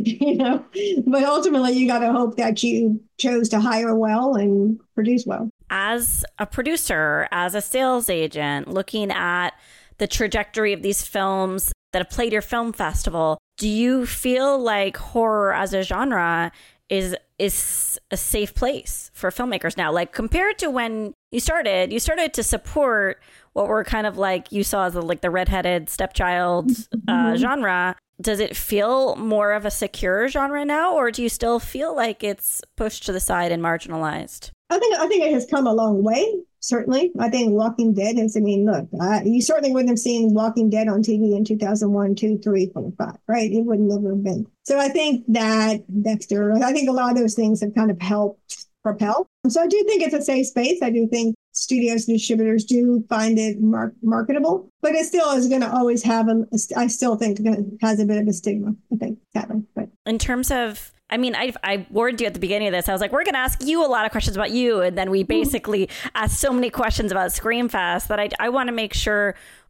ultimately you got to hope that you chose to hire well and produce well. As a producer, as a sales agent, looking at the trajectory of these films that have played your film festival, do you feel like horror as a genre is a safe place for filmmakers now? Like compared to when you started to support what were kind of like you saw as the redheaded stepchild genre. Does it feel more of a secure genre now, or do you still feel like it's pushed to the side and marginalized? I think it has come a long way. Certainly, I think Walking Dead is. I mean, look, you certainly wouldn't have seen Walking Dead on TV in 2001, 2, 3, 4, 5, right? It would never have been. So I think that Dexter. I think a lot of those things have kind of helped propel. So I do think it's a safe space. I do think studios and distributors do find it marketable, but it still is going to always have I still think it has a bit of a stigma, I think, sadly. But in terms of, I mean, I warned you at the beginning of this. I was like, we're going to ask you a lot of questions about you. And then we basically asked so many questions about Screamfest that I want to make sure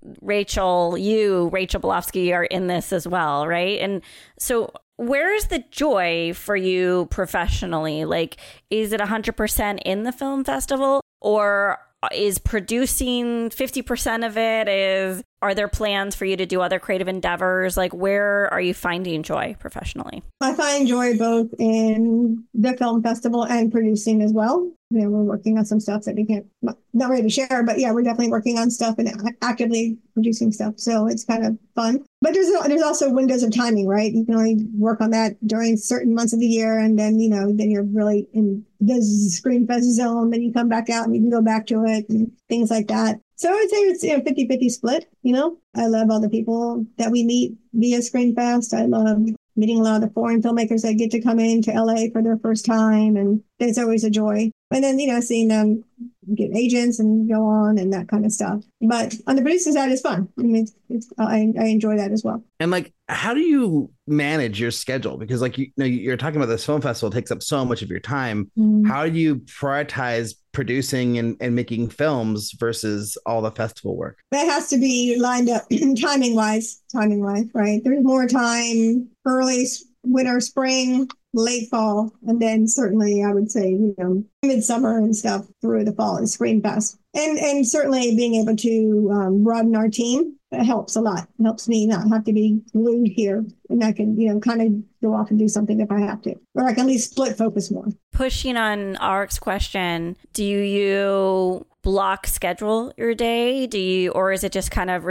Rachel Bolofsky are in this as well, right? And so where's the joy for you professionally? Like, is it 100% in the film festival, or is producing 50% of it? Are there plans for you to do other creative endeavors? Like, where are you finding joy professionally? I find joy both in the film festival and producing as well. You know, we're working on some stuff that we can't, not ready to share, but yeah, we're definitely working on stuff and actively producing stuff. So it's kind of fun. But there's also windows of timing, right? You can only work on that during certain months of the year. And then, then you're really in the Screamfest zone. Then you come back out and you can go back to it and things like that. So I would say it's 50-50 split, I love all the people that we meet via Screamfest. I love meeting a lot of the foreign filmmakers that get to come into LA for their first time. And it's always a joy. And then, seeing them get agents and go on and that kind of stuff. But on the producing side, it's fun. I mean, I enjoy that as well. And like, how do you manage your schedule? Because like, you're talking about this film festival takes up so much of your time. How do you prioritize producing and making films versus all the festival work? That has to be lined up timing wise, right? There's more time early winter, spring, late fall, and then certainly I would say, midsummer and stuff through the fall is Screamfest. And certainly being able to broaden our team helps a lot. It helps me not have to be glued here, and I can, kind of go off and do something if I have to, or I can at least split focus more. Pushing on Arik's question, do you block schedule your day? Or is it just kind of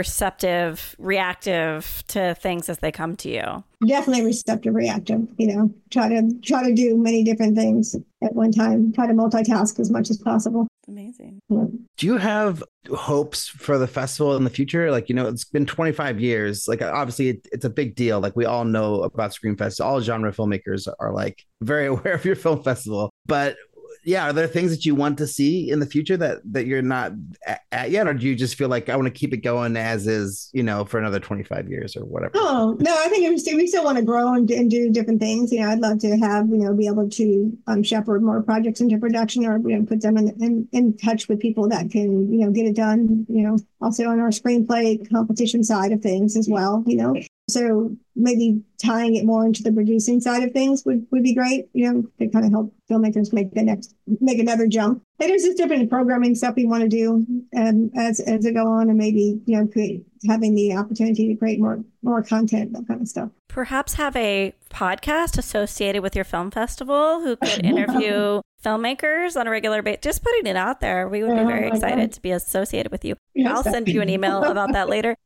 reactive to things as they come to you? Definitely receptive, reactive, try to do many different things at one time, try to multitask as much as possible. Amazing. Yeah. Do you have hopes for the festival in the future? Like, it's been 25 years. Like, obviously it's a big deal. Like, we all know about Screamfest. All genre filmmakers are like very aware of your film festival, but yeah, are there things that you want to see in the future that you're not at yet? Or do you just feel like I want to keep it going as is, for another 25 years or whatever? Oh, no, I think we still want to grow and do different things. I'd love to have, be able to shepherd more projects into production, or, put them in touch with people that can, get it done, also on our screenplay competition side of things as well, So maybe tying it more into the producing side of things would be great, to kind of help filmmakers make another jump. And there's just different programming stuff we want to do as it go on, and maybe, having the opportunity to create more content, that kind of stuff. Perhaps have a podcast associated with your film festival who could interview filmmakers on a regular basis. Just putting it out there. We would be very excited to be associated with you. Yes. I'll send you an email about that later.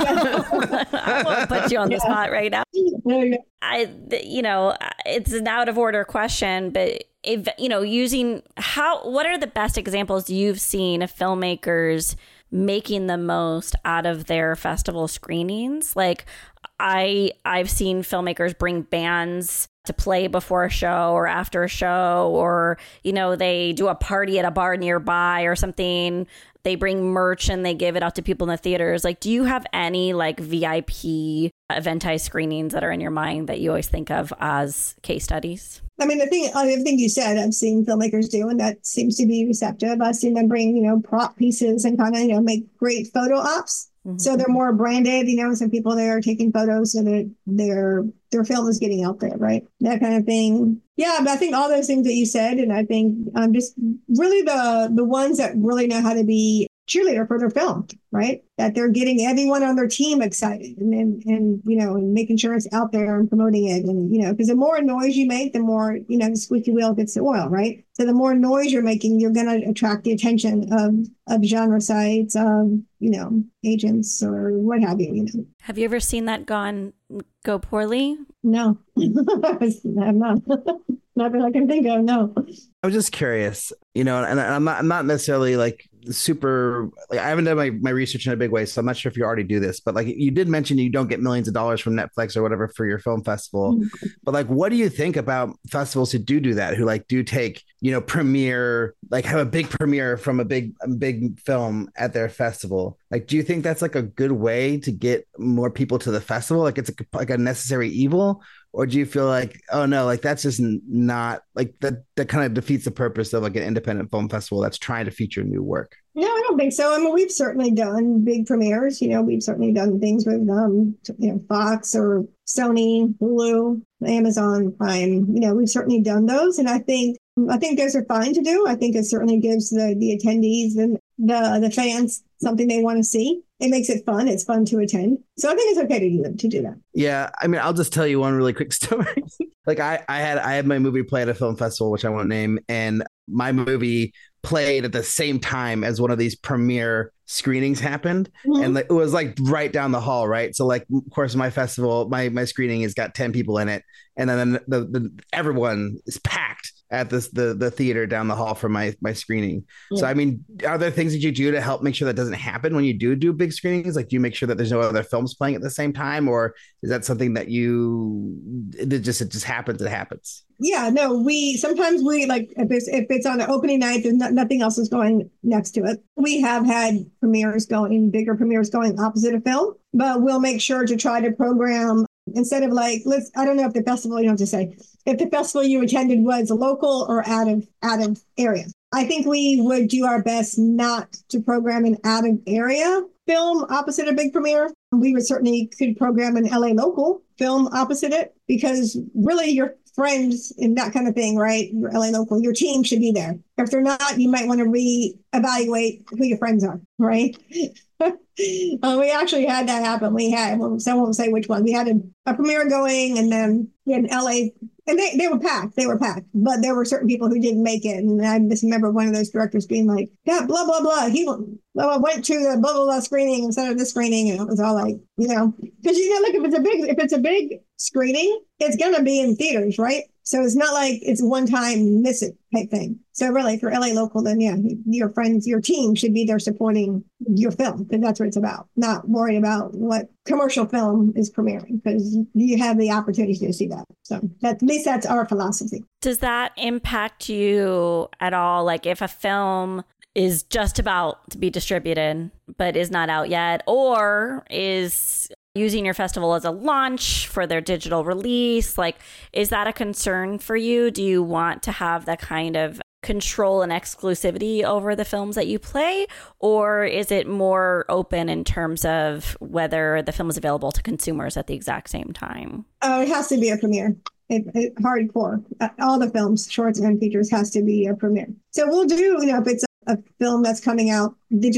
I won't put you on the spot right now. It's an out of order question, but if, what are the best examples you've seen of filmmakers making the most out of their festival screenings? Like, I've seen filmmakers bring bands to play before a show or after a show, or, they do a party at a bar nearby or something. They bring merch and they give it out to people in the theaters. Like, do you have any like VIP eventized screenings that are in your mind that you always think of as case studies? I mean, everything you said, I've seen filmmakers do, and that seems to be receptive. I've seen them bring, prop pieces and kind of, make great photo ops. Mm-hmm. So they're more branded, some people there are taking photos so that their film is getting out there, right? That kind of thing. Yeah, but I think all those things that you said, and I think just really the ones that really know how to be cheerleader for their film, right? That they're getting everyone on their team excited and and making sure it's out there and promoting it. And, because the more noise you make, the more, the squeaky wheel gets the oil, right? So the more noise you're making, you're going to attract the attention of genre sites, of, agents or what have you, Have you ever seen that go poorly? No, I'm not. Not that I can think of, no. I was just curious, and I'm not necessarily like super, like I haven't done my research in a big way, so I'm not sure if you already do this, but like you did mention you don't get millions of dollars from Netflix or whatever for your film festival. But like, what do you think about festivals who do that, who like do take, premiere, like have a big premiere from a big film at their festival? Like, do you think that's like a good way to get more people to the festival? Like it's like a necessary evil? Or do you feel like, oh no, like that's just not like that kind of defeats the purpose of like an independent film festival that's trying to feature new work? No, I don't think so. I mean, we've certainly done big premieres. We've certainly done things with Fox or Sony, Hulu, Amazon Prime. We've certainly done those, and I think those are fine to do. I think it certainly gives the attendees and the fans something they want to see. It makes it fun. It's fun to attend. So I think it's okay to do that. Yeah. I mean, I'll just tell you one really quick story. Like I had my movie play at a film festival, which I won't name, and my movie played at the same time as one of these premiere screenings happened. Mm-hmm. And like, it was like right down the hall. Right. So like, of course, my festival, my screening has got 10 people in it. And then the everyone is packed at the theater down the hall for my screening. Yeah. So, I mean, are there things that you do to help make sure that doesn't happen when you do big screenings? Like, do you make sure that there's no other films playing at the same time? Or is that something that it just happens? It happens. Yeah, no, sometimes like if it's on the opening night, there's nothing else is going next to it. We have had bigger premieres going opposite a film, but we'll make sure to try to program instead of like, I don't know if the festival, you don't have to say, if the festival you attended was local or out of area. I think we would do our best not to program an out of area film opposite a big premiere. We could program an LA local film opposite it, because really your friends and that kind of thing, right? Your LA local, your team should be there. If they're not, you might want to reevaluate who your friends are, right? We actually had that happen. I won't say which one. We had a premiere going, and then we had an LA, and they were packed. They were packed, but there were certain people who didn't make it. And I just remember one of those directors being like, yeah, blah, blah, blah. He went to the blah, blah, blah screening instead of this screening. And it was all like, because like if it's a big screening, it's going to be in theaters, right? So it's not like it's one time miss it type thing. So really for LA local, then yeah, your friends, your team should be there supporting your film, because that's what it's about. Not worried about what commercial film is premiering, because you have the opportunity to see that. So at least that's our philosophy. Does that impact you at all? Like if a film is just about to be distributed, but is not out yet, or is using your festival as a launch for their digital release, like, is that a concern for you? Do you want to have that kind of control and exclusivity over the films that you play? Or is it more open in terms of whether the film is available to consumers at the exact same time? Oh, it has to be a premiere. Hardcore. All the films, shorts and features, has to be a premiere. So we'll do, if it's a film that's coming out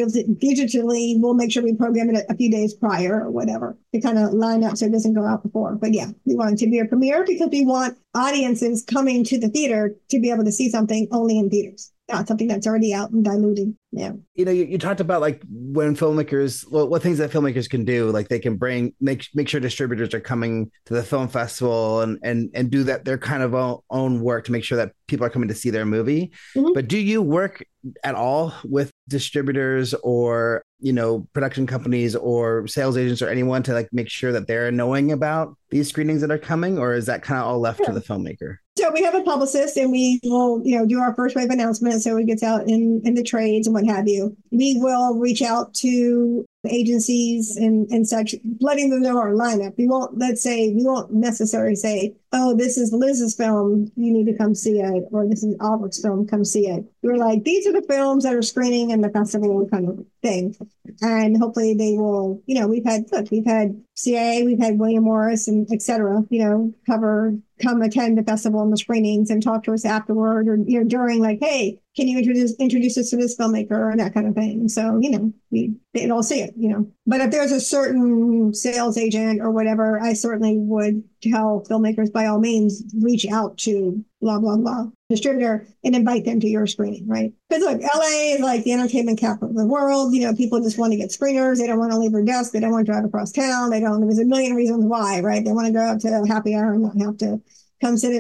digitally, we'll make sure we program it a few days prior or whatever to kind of line up so it doesn't go out before. But yeah, we want it to be a premiere because we want audiences coming to the theater to be able to see something only in theaters, not something that's already out and diluted. Yeah. You talked about like when filmmakers, what things that filmmakers can do, like they can make sure distributors are coming to the film festival and do that their kind of own work to make sure that people are coming to see their movie. Mm-hmm. But do you work at all with distributors or, production companies or sales agents or anyone to like make sure that they're knowing about these screenings that are coming, or is that kind of all left to the filmmaker? So we have a publicist, and we will, do our first wave announcement so it gets out in the trades and what have you. We will reach out to agencies and such, letting them know our lineup. We won't necessarily say, oh, this is Liz's film, you need to come see it, or this is Albert's film, come see it. We're like, these are the films that are screening in the festival kind of thing. And hopefully they will, we've had CIA, we've had William Morris and et cetera, come attend the festival and the screenings and talk to us afterward or, during, like, hey, can you introduce us to this filmmaker and that kind of thing. So, they'd all see it, But if there's a certain sales agent or whatever, I certainly would tell filmmakers, by all means, reach out to blah, blah, blah distributor and invite them to your screening, right? Because look, LA is like the entertainment capital of the world. People just want to get screeners. They don't want to leave their desk. They don't want to drive across town. There's a million reasons why, right? They want to go out to happy hour and not have to come sit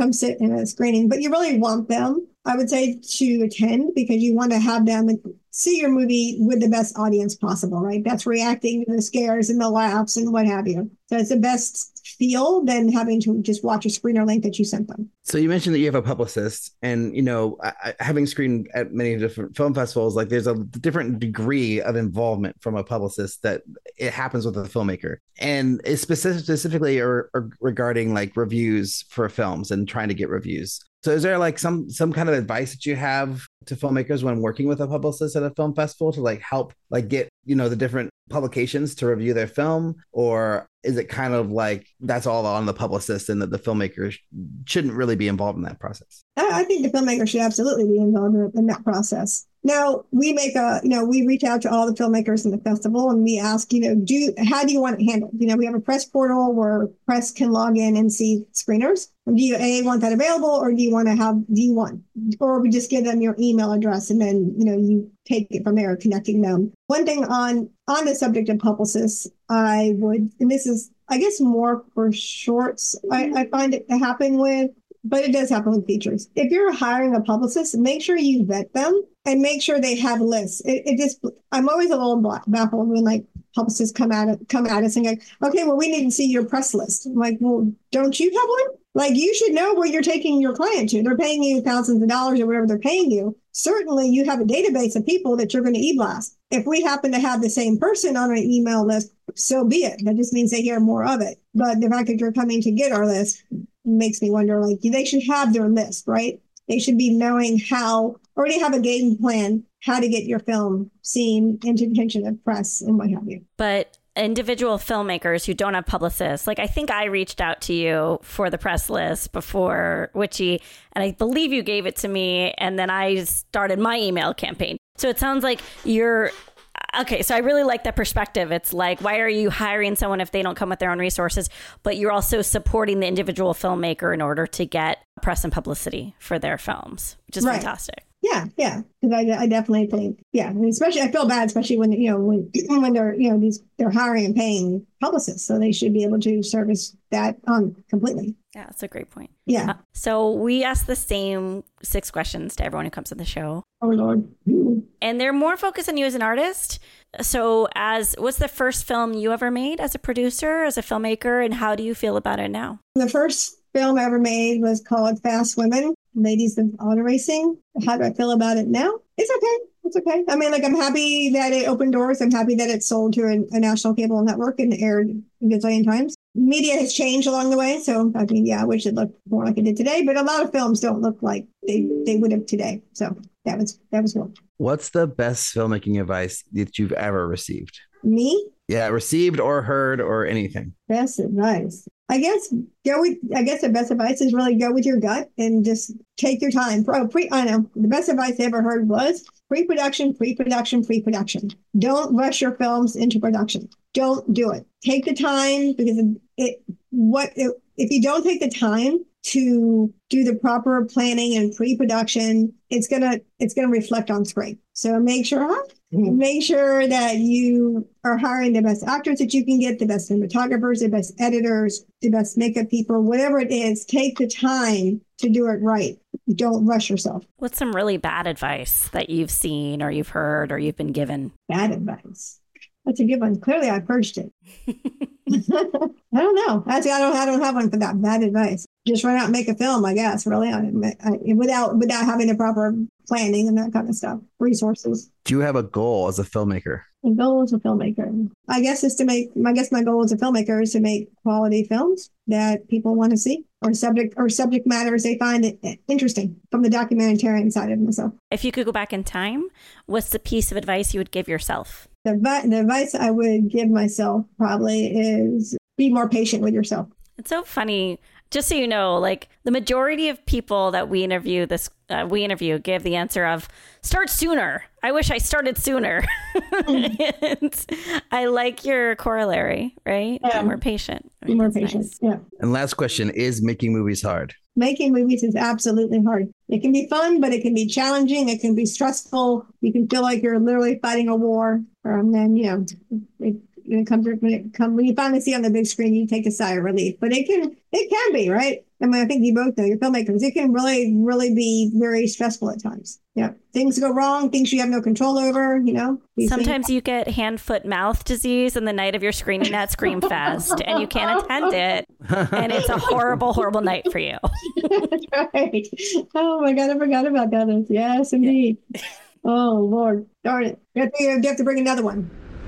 in a screening. But you really want them, I would say, to attend, because you want to have them see your movie with the best audience possible, right? That's reacting to the scares and the laughs and what have you. So it's the best feel than having to just watch a screener link that you sent them. So you mentioned that you have a publicist, and having screened at many different film festivals, like there's a different degree of involvement from a publicist that it happens with a filmmaker, and it's specifically or regarding like reviews for films and trying to get reviews. So is there like some kind of advice that you have to filmmakers when working with a publicist at a film festival to like help like get, the different publications to review their film? Or is it kind of like that's all on the publicist and that the filmmaker shouldn't really be involved in that process? I think the filmmaker should absolutely be involved in that process. Now, we we reach out to all the filmmakers in the festival and we ask, how do you want it handled? We have a press portal where press can log in and see screeners. Do you want that available, or do you want to have D1? Or we just give them your email address and then, you take it from there, connecting them. One thing on the subject of publicists, I would, and this is, I guess, more for shorts, I find it to happen with, but it does happen with features. If you're hiring a publicist, make sure you vet them and make sure they have lists. I'm always a little baffled when like publicists come at us and go, okay, well, we need to see your press list. I'm like, well, don't you have one? Like, you should know where you're taking your client to. They're paying you thousands of dollars or whatever they're paying you. Certainly, you have a database of people that you're going to e-blast. If we happen to have the same person on an email list, so be it. That just means they hear more of it. But the fact that you're coming to get our list makes me wonder, like, they should have their list, right? They should be knowing already have a game plan, how to get your film seen into the attention of press and what have you. But individual filmmakers who don't have publicists, like I think I reached out to you for the press list before Witchy, and I believe you gave it to me, and then I started my email campaign. So it sounds like you're okay. So I really like that perspective. It's like, why are you hiring someone if they don't come with their own resources? But you're also supporting the individual filmmaker in order to get press and publicity for their films, which is fantastic. Yeah. Because I definitely think, and especially I feel bad, especially when when they're they're hiring and paying publicists, so they should be able to service that completely. Yeah, that's a great point. Yeah. So we ask the same 6 questions to everyone who comes to the show. Oh Lord. And they're more focused on you as an artist. So what's the first film you ever made as a producer, as a filmmaker, and how do you feel about it now? The first film I ever made was called Fast Women, Ladies of Auto Racing. How do I feel about it now? It's okay. It's okay. I mean, like, I'm happy that it opened doors. I'm happy that it sold to a national cable network and aired a gazillion times. Media has changed along the way. So, I mean, I wish it looked more like it did today, but a lot of films don't look like they would have today. So that was one. What's the best filmmaking advice that you've ever received? Me? Yeah, received or heard or anything. Best advice. I guess the best advice is really go with your gut and just take your time. I know the best advice I ever heard was pre-production. Don't rush your films into production. Don't do it. Take the time, because if you don't take the time to do the proper planning and pre-production, it's gonna reflect on screen. So make sure that you are hiring the best actors that you can get, the best cinematographers, the best editors, the best makeup people, whatever it is. Take the time to do it right. Don't rush yourself. What's some really bad advice that you've seen or you've heard or you've been given? Bad advice. That's a good one. Clearly, I purged it. I don't know. Actually, I don't have one for that. Bad advice. Just run out and make a film, I guess. Really, without having the proper planning and that kind of stuff, resources. Do you have a goal as a filmmaker? The goal as a filmmaker, I guess, is to make. I guess my goal as a filmmaker is to make quality films that people want to see, or subject matters they find interesting from the documentarian side of myself. If you could go back in time, what's the piece of advice you would give yourself? The advice I would give myself probably is be more patient with yourself. It's so funny. Just so you know, like the majority of people that we interview give the answer of start sooner. I wish I started sooner. And I like your corollary, right? Yeah. Be more patient. Be more patient. Nice. Yeah. And last question, is making movies hard? Making movies is absolutely hard. It can be fun, but it can be challenging. It can be stressful. You can feel like you're literally fighting a war. And then, when you finally see on the big screen, you take a sigh of relief. But it can be, right? I mean, I think you both know, you're filmmakers. It can really, really be very stressful at times. Yeah. Things go wrong, things you have no control over, Sometimes you get hand, foot, mouth disease on the night of your screening at Screamfest and you can't attend it. And it's a horrible, horrible night for you. That's right. Oh my God, I forgot about that. Yes, indeed. Yeah. Oh, Lord. Darn it. You have to bring another one.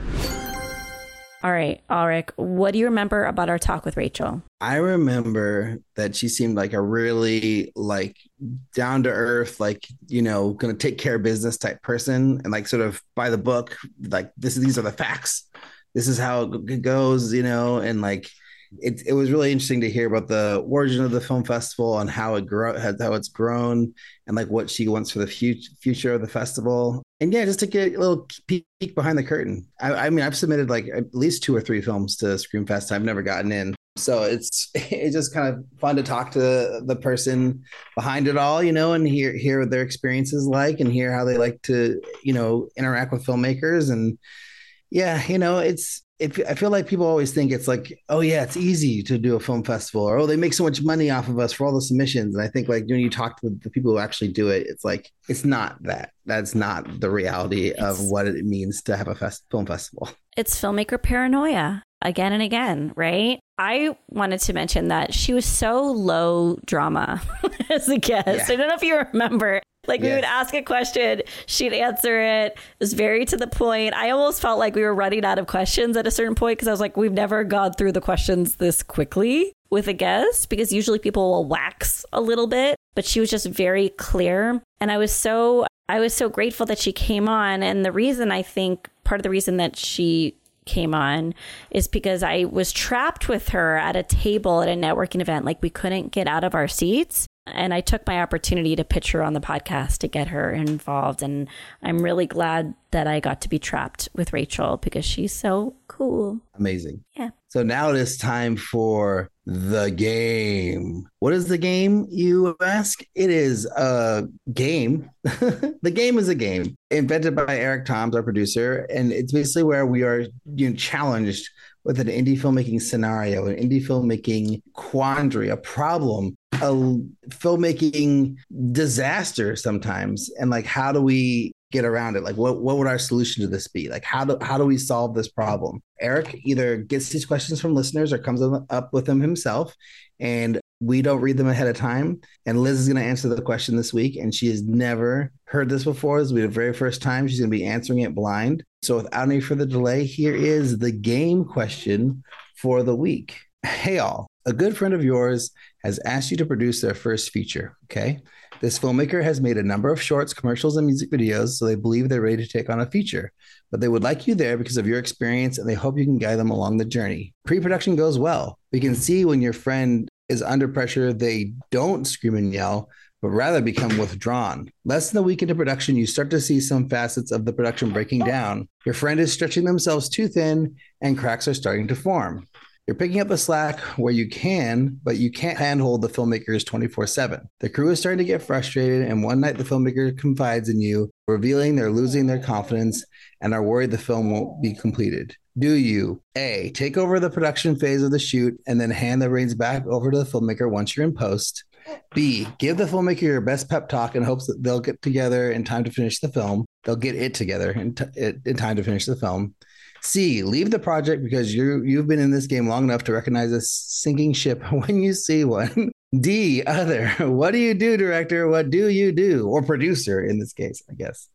All right, Ulrich, what do you remember about our talk with Rachel? I remember that she seemed like a really down to earth, going to take care of business type person, and sort of by the book, these are the facts. This is how it goes, and it was really interesting to hear about the origin of the film festival and how it's grown, and what she wants for the future of the festival. And yeah, just to get a little peek behind the curtain. I mean, I've submitted at least 2 or 3 films to Screamfest. I've never gotten in. So it's just kind of fun to talk to the person behind it all, and hear what their experience is like, and hear how they like to, interact with filmmakers. And yeah, I feel like people always think it's oh yeah, it's easy to do a film festival, or they make so much money off of us for all the submissions. And I think when you talk to the people who actually do it, it's it's not that. That's not the reality of what it means to have a film festival. It's filmmaker paranoia again and again, right? I wanted to mention that she was so low drama as a guest. Yeah. I don't know if you remember. We would ask a question, she'd answer it. It was very to the point. I almost felt like we were running out of questions at a certain point because I was like, we've never gone through the questions this quickly with a guest, because usually people will wax a little bit, but she was just very clear. And I was so grateful that she came on. And part of the reason that she came on is because I was trapped with her at a table at a networking event. We couldn't get out of our seats. And I took my opportunity to pitch her on the podcast to get her involved. And I'm really glad that I got to be trapped with Rachel because she's so cool. Amazing. Yeah. So now it is time for the game. What is the game, you ask? It is a game. The game is a game invented by Eric Toms, our producer. And it's basically where we are challenged with an indie filmmaking scenario, an indie filmmaking quandary, a problem, a filmmaking disaster sometimes. And how do we get around it? What would our solution to this be? How do we solve this problem? Eric either gets these questions from listeners or comes up with them himself, and we don't read them ahead of time. And Liz is going to answer the question this week, and she has never heard this before. This will be the very first time she's going to be answering it blind. So without any further delay, here is the game question for the week. Hey all, a good friend of yours has asked you to produce their first feature, okay? This filmmaker has made a number of shorts, commercials, and music videos, so they believe they're ready to take on a feature. But they would like you there because of your experience, and they hope you can guide them along the journey. Pre-production goes well. We can see when your friend is under pressure, they don't scream and yell, but rather become withdrawn. Less than a week into production, you start to see some facets of the production breaking down. Your friend is stretching themselves too thin, and cracks are starting to form. You're picking up the slack where you can, but you can't handhold the filmmakers 24/7. The crew is starting to get frustrated, and one night the filmmaker confides in you, revealing they're losing their confidence and are worried the film won't be completed. Do you, A, take over the production phase of the shoot and then hand the reins back over to the filmmaker once you're in post? B, give the filmmaker your best pep talk in hopes that they'll get together in time to finish the film. They'll get it together in time to finish the film. C, leave the project because you've been in this game long enough to recognize a sinking ship when you see one. D, other. What do you do, director? What do you do? Or producer in this case, I guess.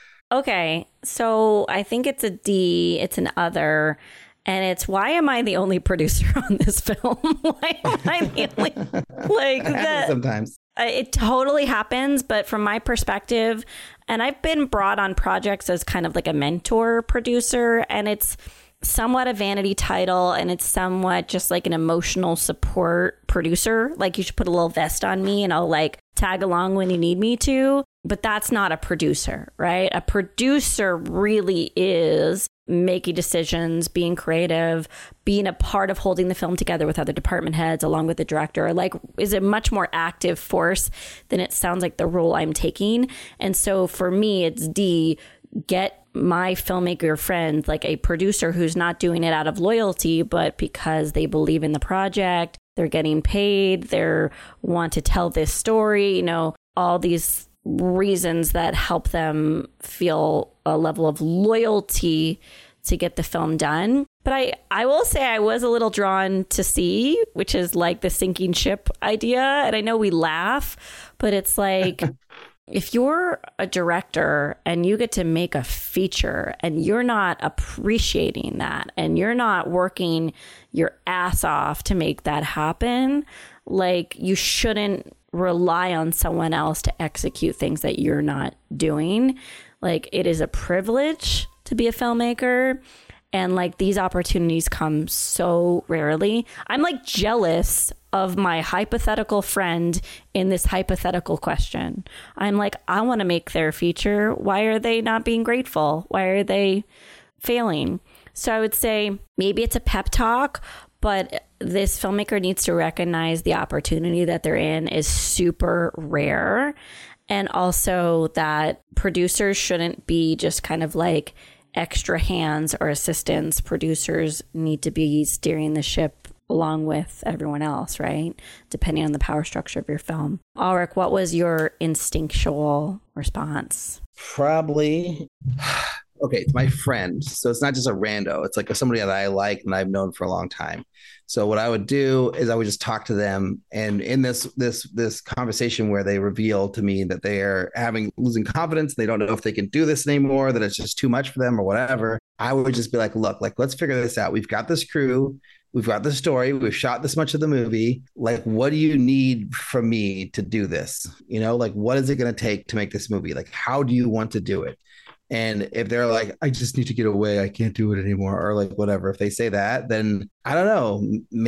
Okay, so I think it's a D, it's an other, and it's why am I the only producer on this film? Why am I the only, like that? Sometimes. It totally happens, but from my perspective, and I've been brought on projects as kind of like a mentor producer, and it's somewhat a vanity title, and it's somewhat just like an emotional support producer. Like, you should put a little vest on me and I'll like tag along when you need me to. But that's not a producer, right? A producer really is making decisions, being creative, being a part of holding the film together with other department heads along with the director. Like, is a much more active force than it sounds like the role I'm taking. And so for me, it's D, get my filmmaker friends, like a producer who's not doing it out of loyalty, but because they believe in the project, they're getting paid, they want to tell this story, you know, all these reasons that help them feel a level of loyalty to get the film done. But I will say I was a little drawn to C, which is like the sinking ship idea. And I know we laugh, but it's like, if you're a director and you get to make a feature and you're not appreciating that and you're not working your ass off to make that happen, like, you shouldn't rely on someone else to execute things that you're not doing. Like, it is a privilege to be a filmmaker, and like, these opportunities come so rarely. I'm like jealous of my hypothetical friend in this hypothetical question. I'm like, I want to make their feature. Why are they not being grateful? Why are they failing? So I would say maybe it's a pep talk, but this filmmaker needs to recognize the opportunity that they're in is super rare. And also that producers shouldn't be just kind of like extra hands or assistants. Producers need to be steering the ship along with everyone else, right? Depending on the power structure of your film. Ulrich, what was your instinctual response? Probably, okay, it's my friend. So it's not just a rando. It's like somebody that I like and I've known for a long time. So what I would do is I would just talk to them. And in this conversation where they reveal to me that they are losing confidence, they don't know if they can do this anymore, that it's just too much for them or whatever, I would just be like, look, like, let's figure this out. We've got this crew. We've got the story. We've shot this much of the movie. Like, what do you need from me to do this? You know, like, what is it going to take to make this movie? Like, how do you want to do it? And if they're like, I just need to get away, I can't do it anymore, or like whatever, if they say that, then I don't know,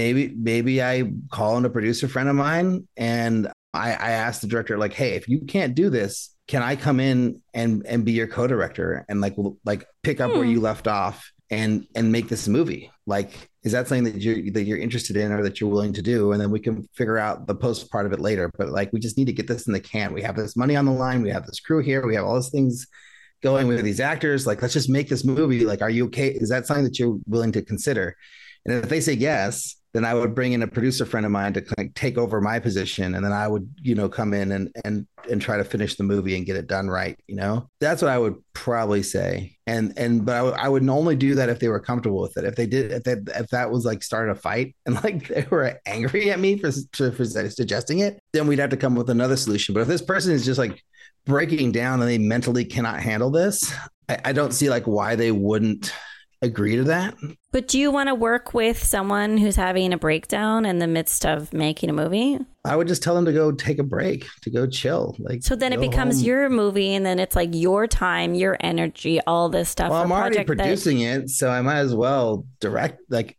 maybe I call in a producer friend of mine and I ask the director, like, hey, if you can't do this, can I come in and be your co-director and like pick up where you left off and make this movie? Like, is that something that you're interested in or that you're willing to do? And then we can figure out the post part of it later. But like, we just need to get this in the can. We have this money on the line. We have this crew here. We have all these things going with these actors. Like, let's just make this movie. Like, are you okay? Is that something that you're willing to consider? And if they say yes, then I would bring in a producer friend of mine to kind of take over my position. And then I would, you know, come in and try to finish the movie and get it done right. You know, that's what I would probably say. But I would only do that if they were comfortable with it. If that was like started a fight and like they were angry at me for suggesting it, then we'd have to come with another solution. But if this person is just like breaking down and they mentally cannot handle this, I don't see like why they wouldn't agree to that. But do you want to work with someone who's having a breakdown in the midst of making a movie? I would just tell them to go take a break, to go chill. Like, so then it becomes your movie, and then it's like your time, your energy, all this stuff. Well, I'm already producing it, so I might as well direct. Like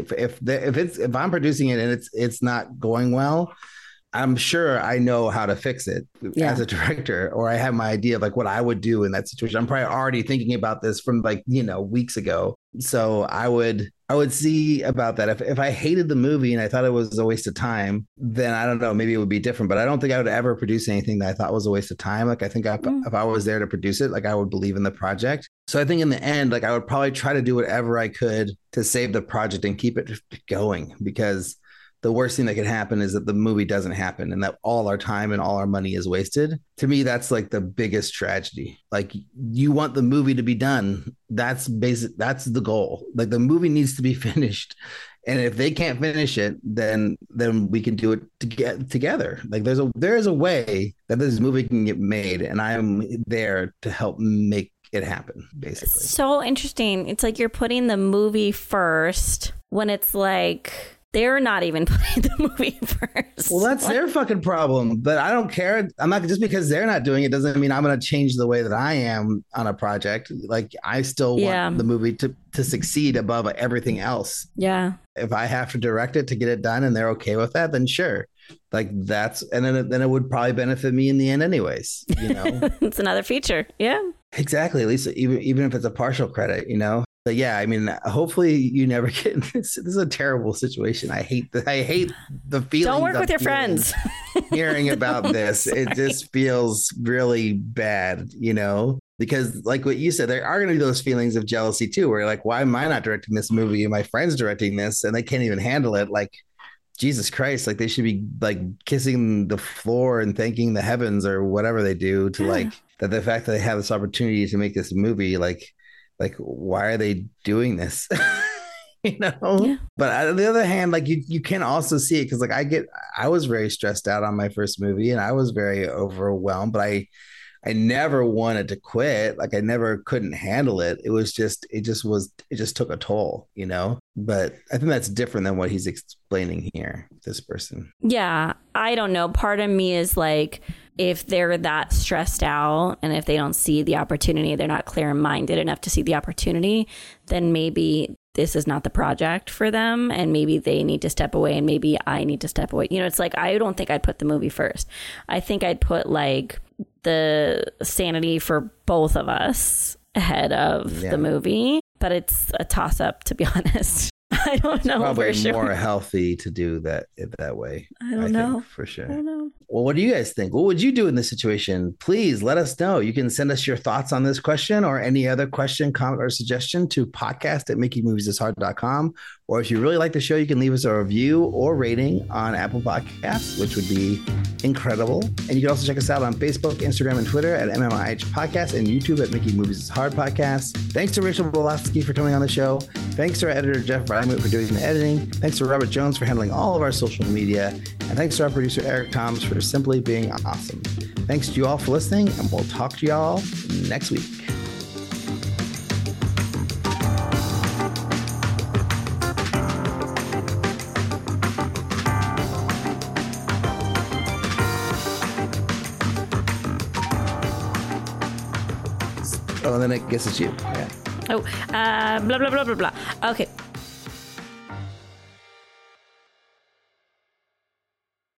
if I'm producing it and it's not going well, I'm sure I know how to fix it as a director, or I have my idea of like what I would do in that situation. I'm probably already thinking about this from like, you know, weeks ago. So I would see about that. If I hated the movie and I thought it was a waste of time, then I don't know, maybe it would be different, but I don't think I would ever produce anything that I thought was a waste of time. Like, I think if I was there to produce it, like, I would believe in the project. So I think in the end, like, I would probably try to do whatever I could to save the project and keep it going, because the worst thing that could happen is that the movie doesn't happen and that all our time and all our money is wasted. To me, that's like the biggest tragedy. Like, you want the movie to be done. That's basic. That's the goal. Like, the movie needs to be finished. And if they can't finish it, then we can do it together. Like there is a way that this movie can get made, and I'm there to help make it happen, basically. So interesting. It's like you're putting the movie first when it's like they're not even putting the movie first. Well, that's their fucking problem. But I don't care. I'm not, just because they're not doing it doesn't mean I'm going to change the way that I am on a project. Like I still want the movie to succeed above everything else. Yeah. If I have to direct it to get it done and they're okay with that, then sure. Like that's, and then it would probably benefit me in the end anyways, you know. It's another feature. Yeah. Exactly. At least even if it's a partial credit, you know. But yeah, I mean, hopefully you never get this. This is a terrible situation. I hate the feeling. Don't work with your friends. Hearing about this, it just feels really bad, you know, because like what you said, there are going to be those feelings of jealousy too, where you're like, why am I not directing this movie and my friend's directing this and they can't even handle it? Like, Jesus Christ, like they should be like kissing the floor and thanking the heavens or whatever they do to like that. The fact that they have this opportunity to make this movie, like why are they doing this? You know. Yeah. But on the other hand, like you can also see it because like I was very stressed out on my first movie and I was very overwhelmed, but I never wanted to quit. Like I never couldn't handle it. It just took a toll, you know. But I think that's different than what he's explaining here, this person. Yeah, I don't know. Part of me is like, if they're that stressed out and if they don't see the opportunity, they're not clear-minded enough to see the opportunity, then maybe this is not the project for them and maybe they need to step away and maybe I need to step away. You know, it's like, I don't think I'd put the movie first. I think I'd put like the sanity for both of us ahead of the movie, but it's a toss-up, to be honest. I don't know. Probably for sure. More healthy to do that way. I don't know. For sure. I don't know. Well, what do you guys think? What would you do in this situation? Please let us know. You can send us your thoughts on this question or any other question, comment, or suggestion to podcast@makingmoviesishard.com. Or if you really like the show, you can leave us a review or rating on Apple Podcasts, which would be incredible. And you can also check us out on Facebook, Instagram, and Twitter at MMIH Podcast and YouTube at Making Movies is Hard Podcast. Thanks to Rachel Bolofsky for coming on the show. Thanks to our editor, Jeff Reimuth, for doing the editing. Thanks to Robert Jones for handling all of our social media. And thanks to our producer, Eric Toms, for simply being awesome. Thanks to you all for listening, and we'll talk to y'all next week. Oh, and then I guess it's you. Yeah. Oh, blah, blah, blah, blah, blah. Okay.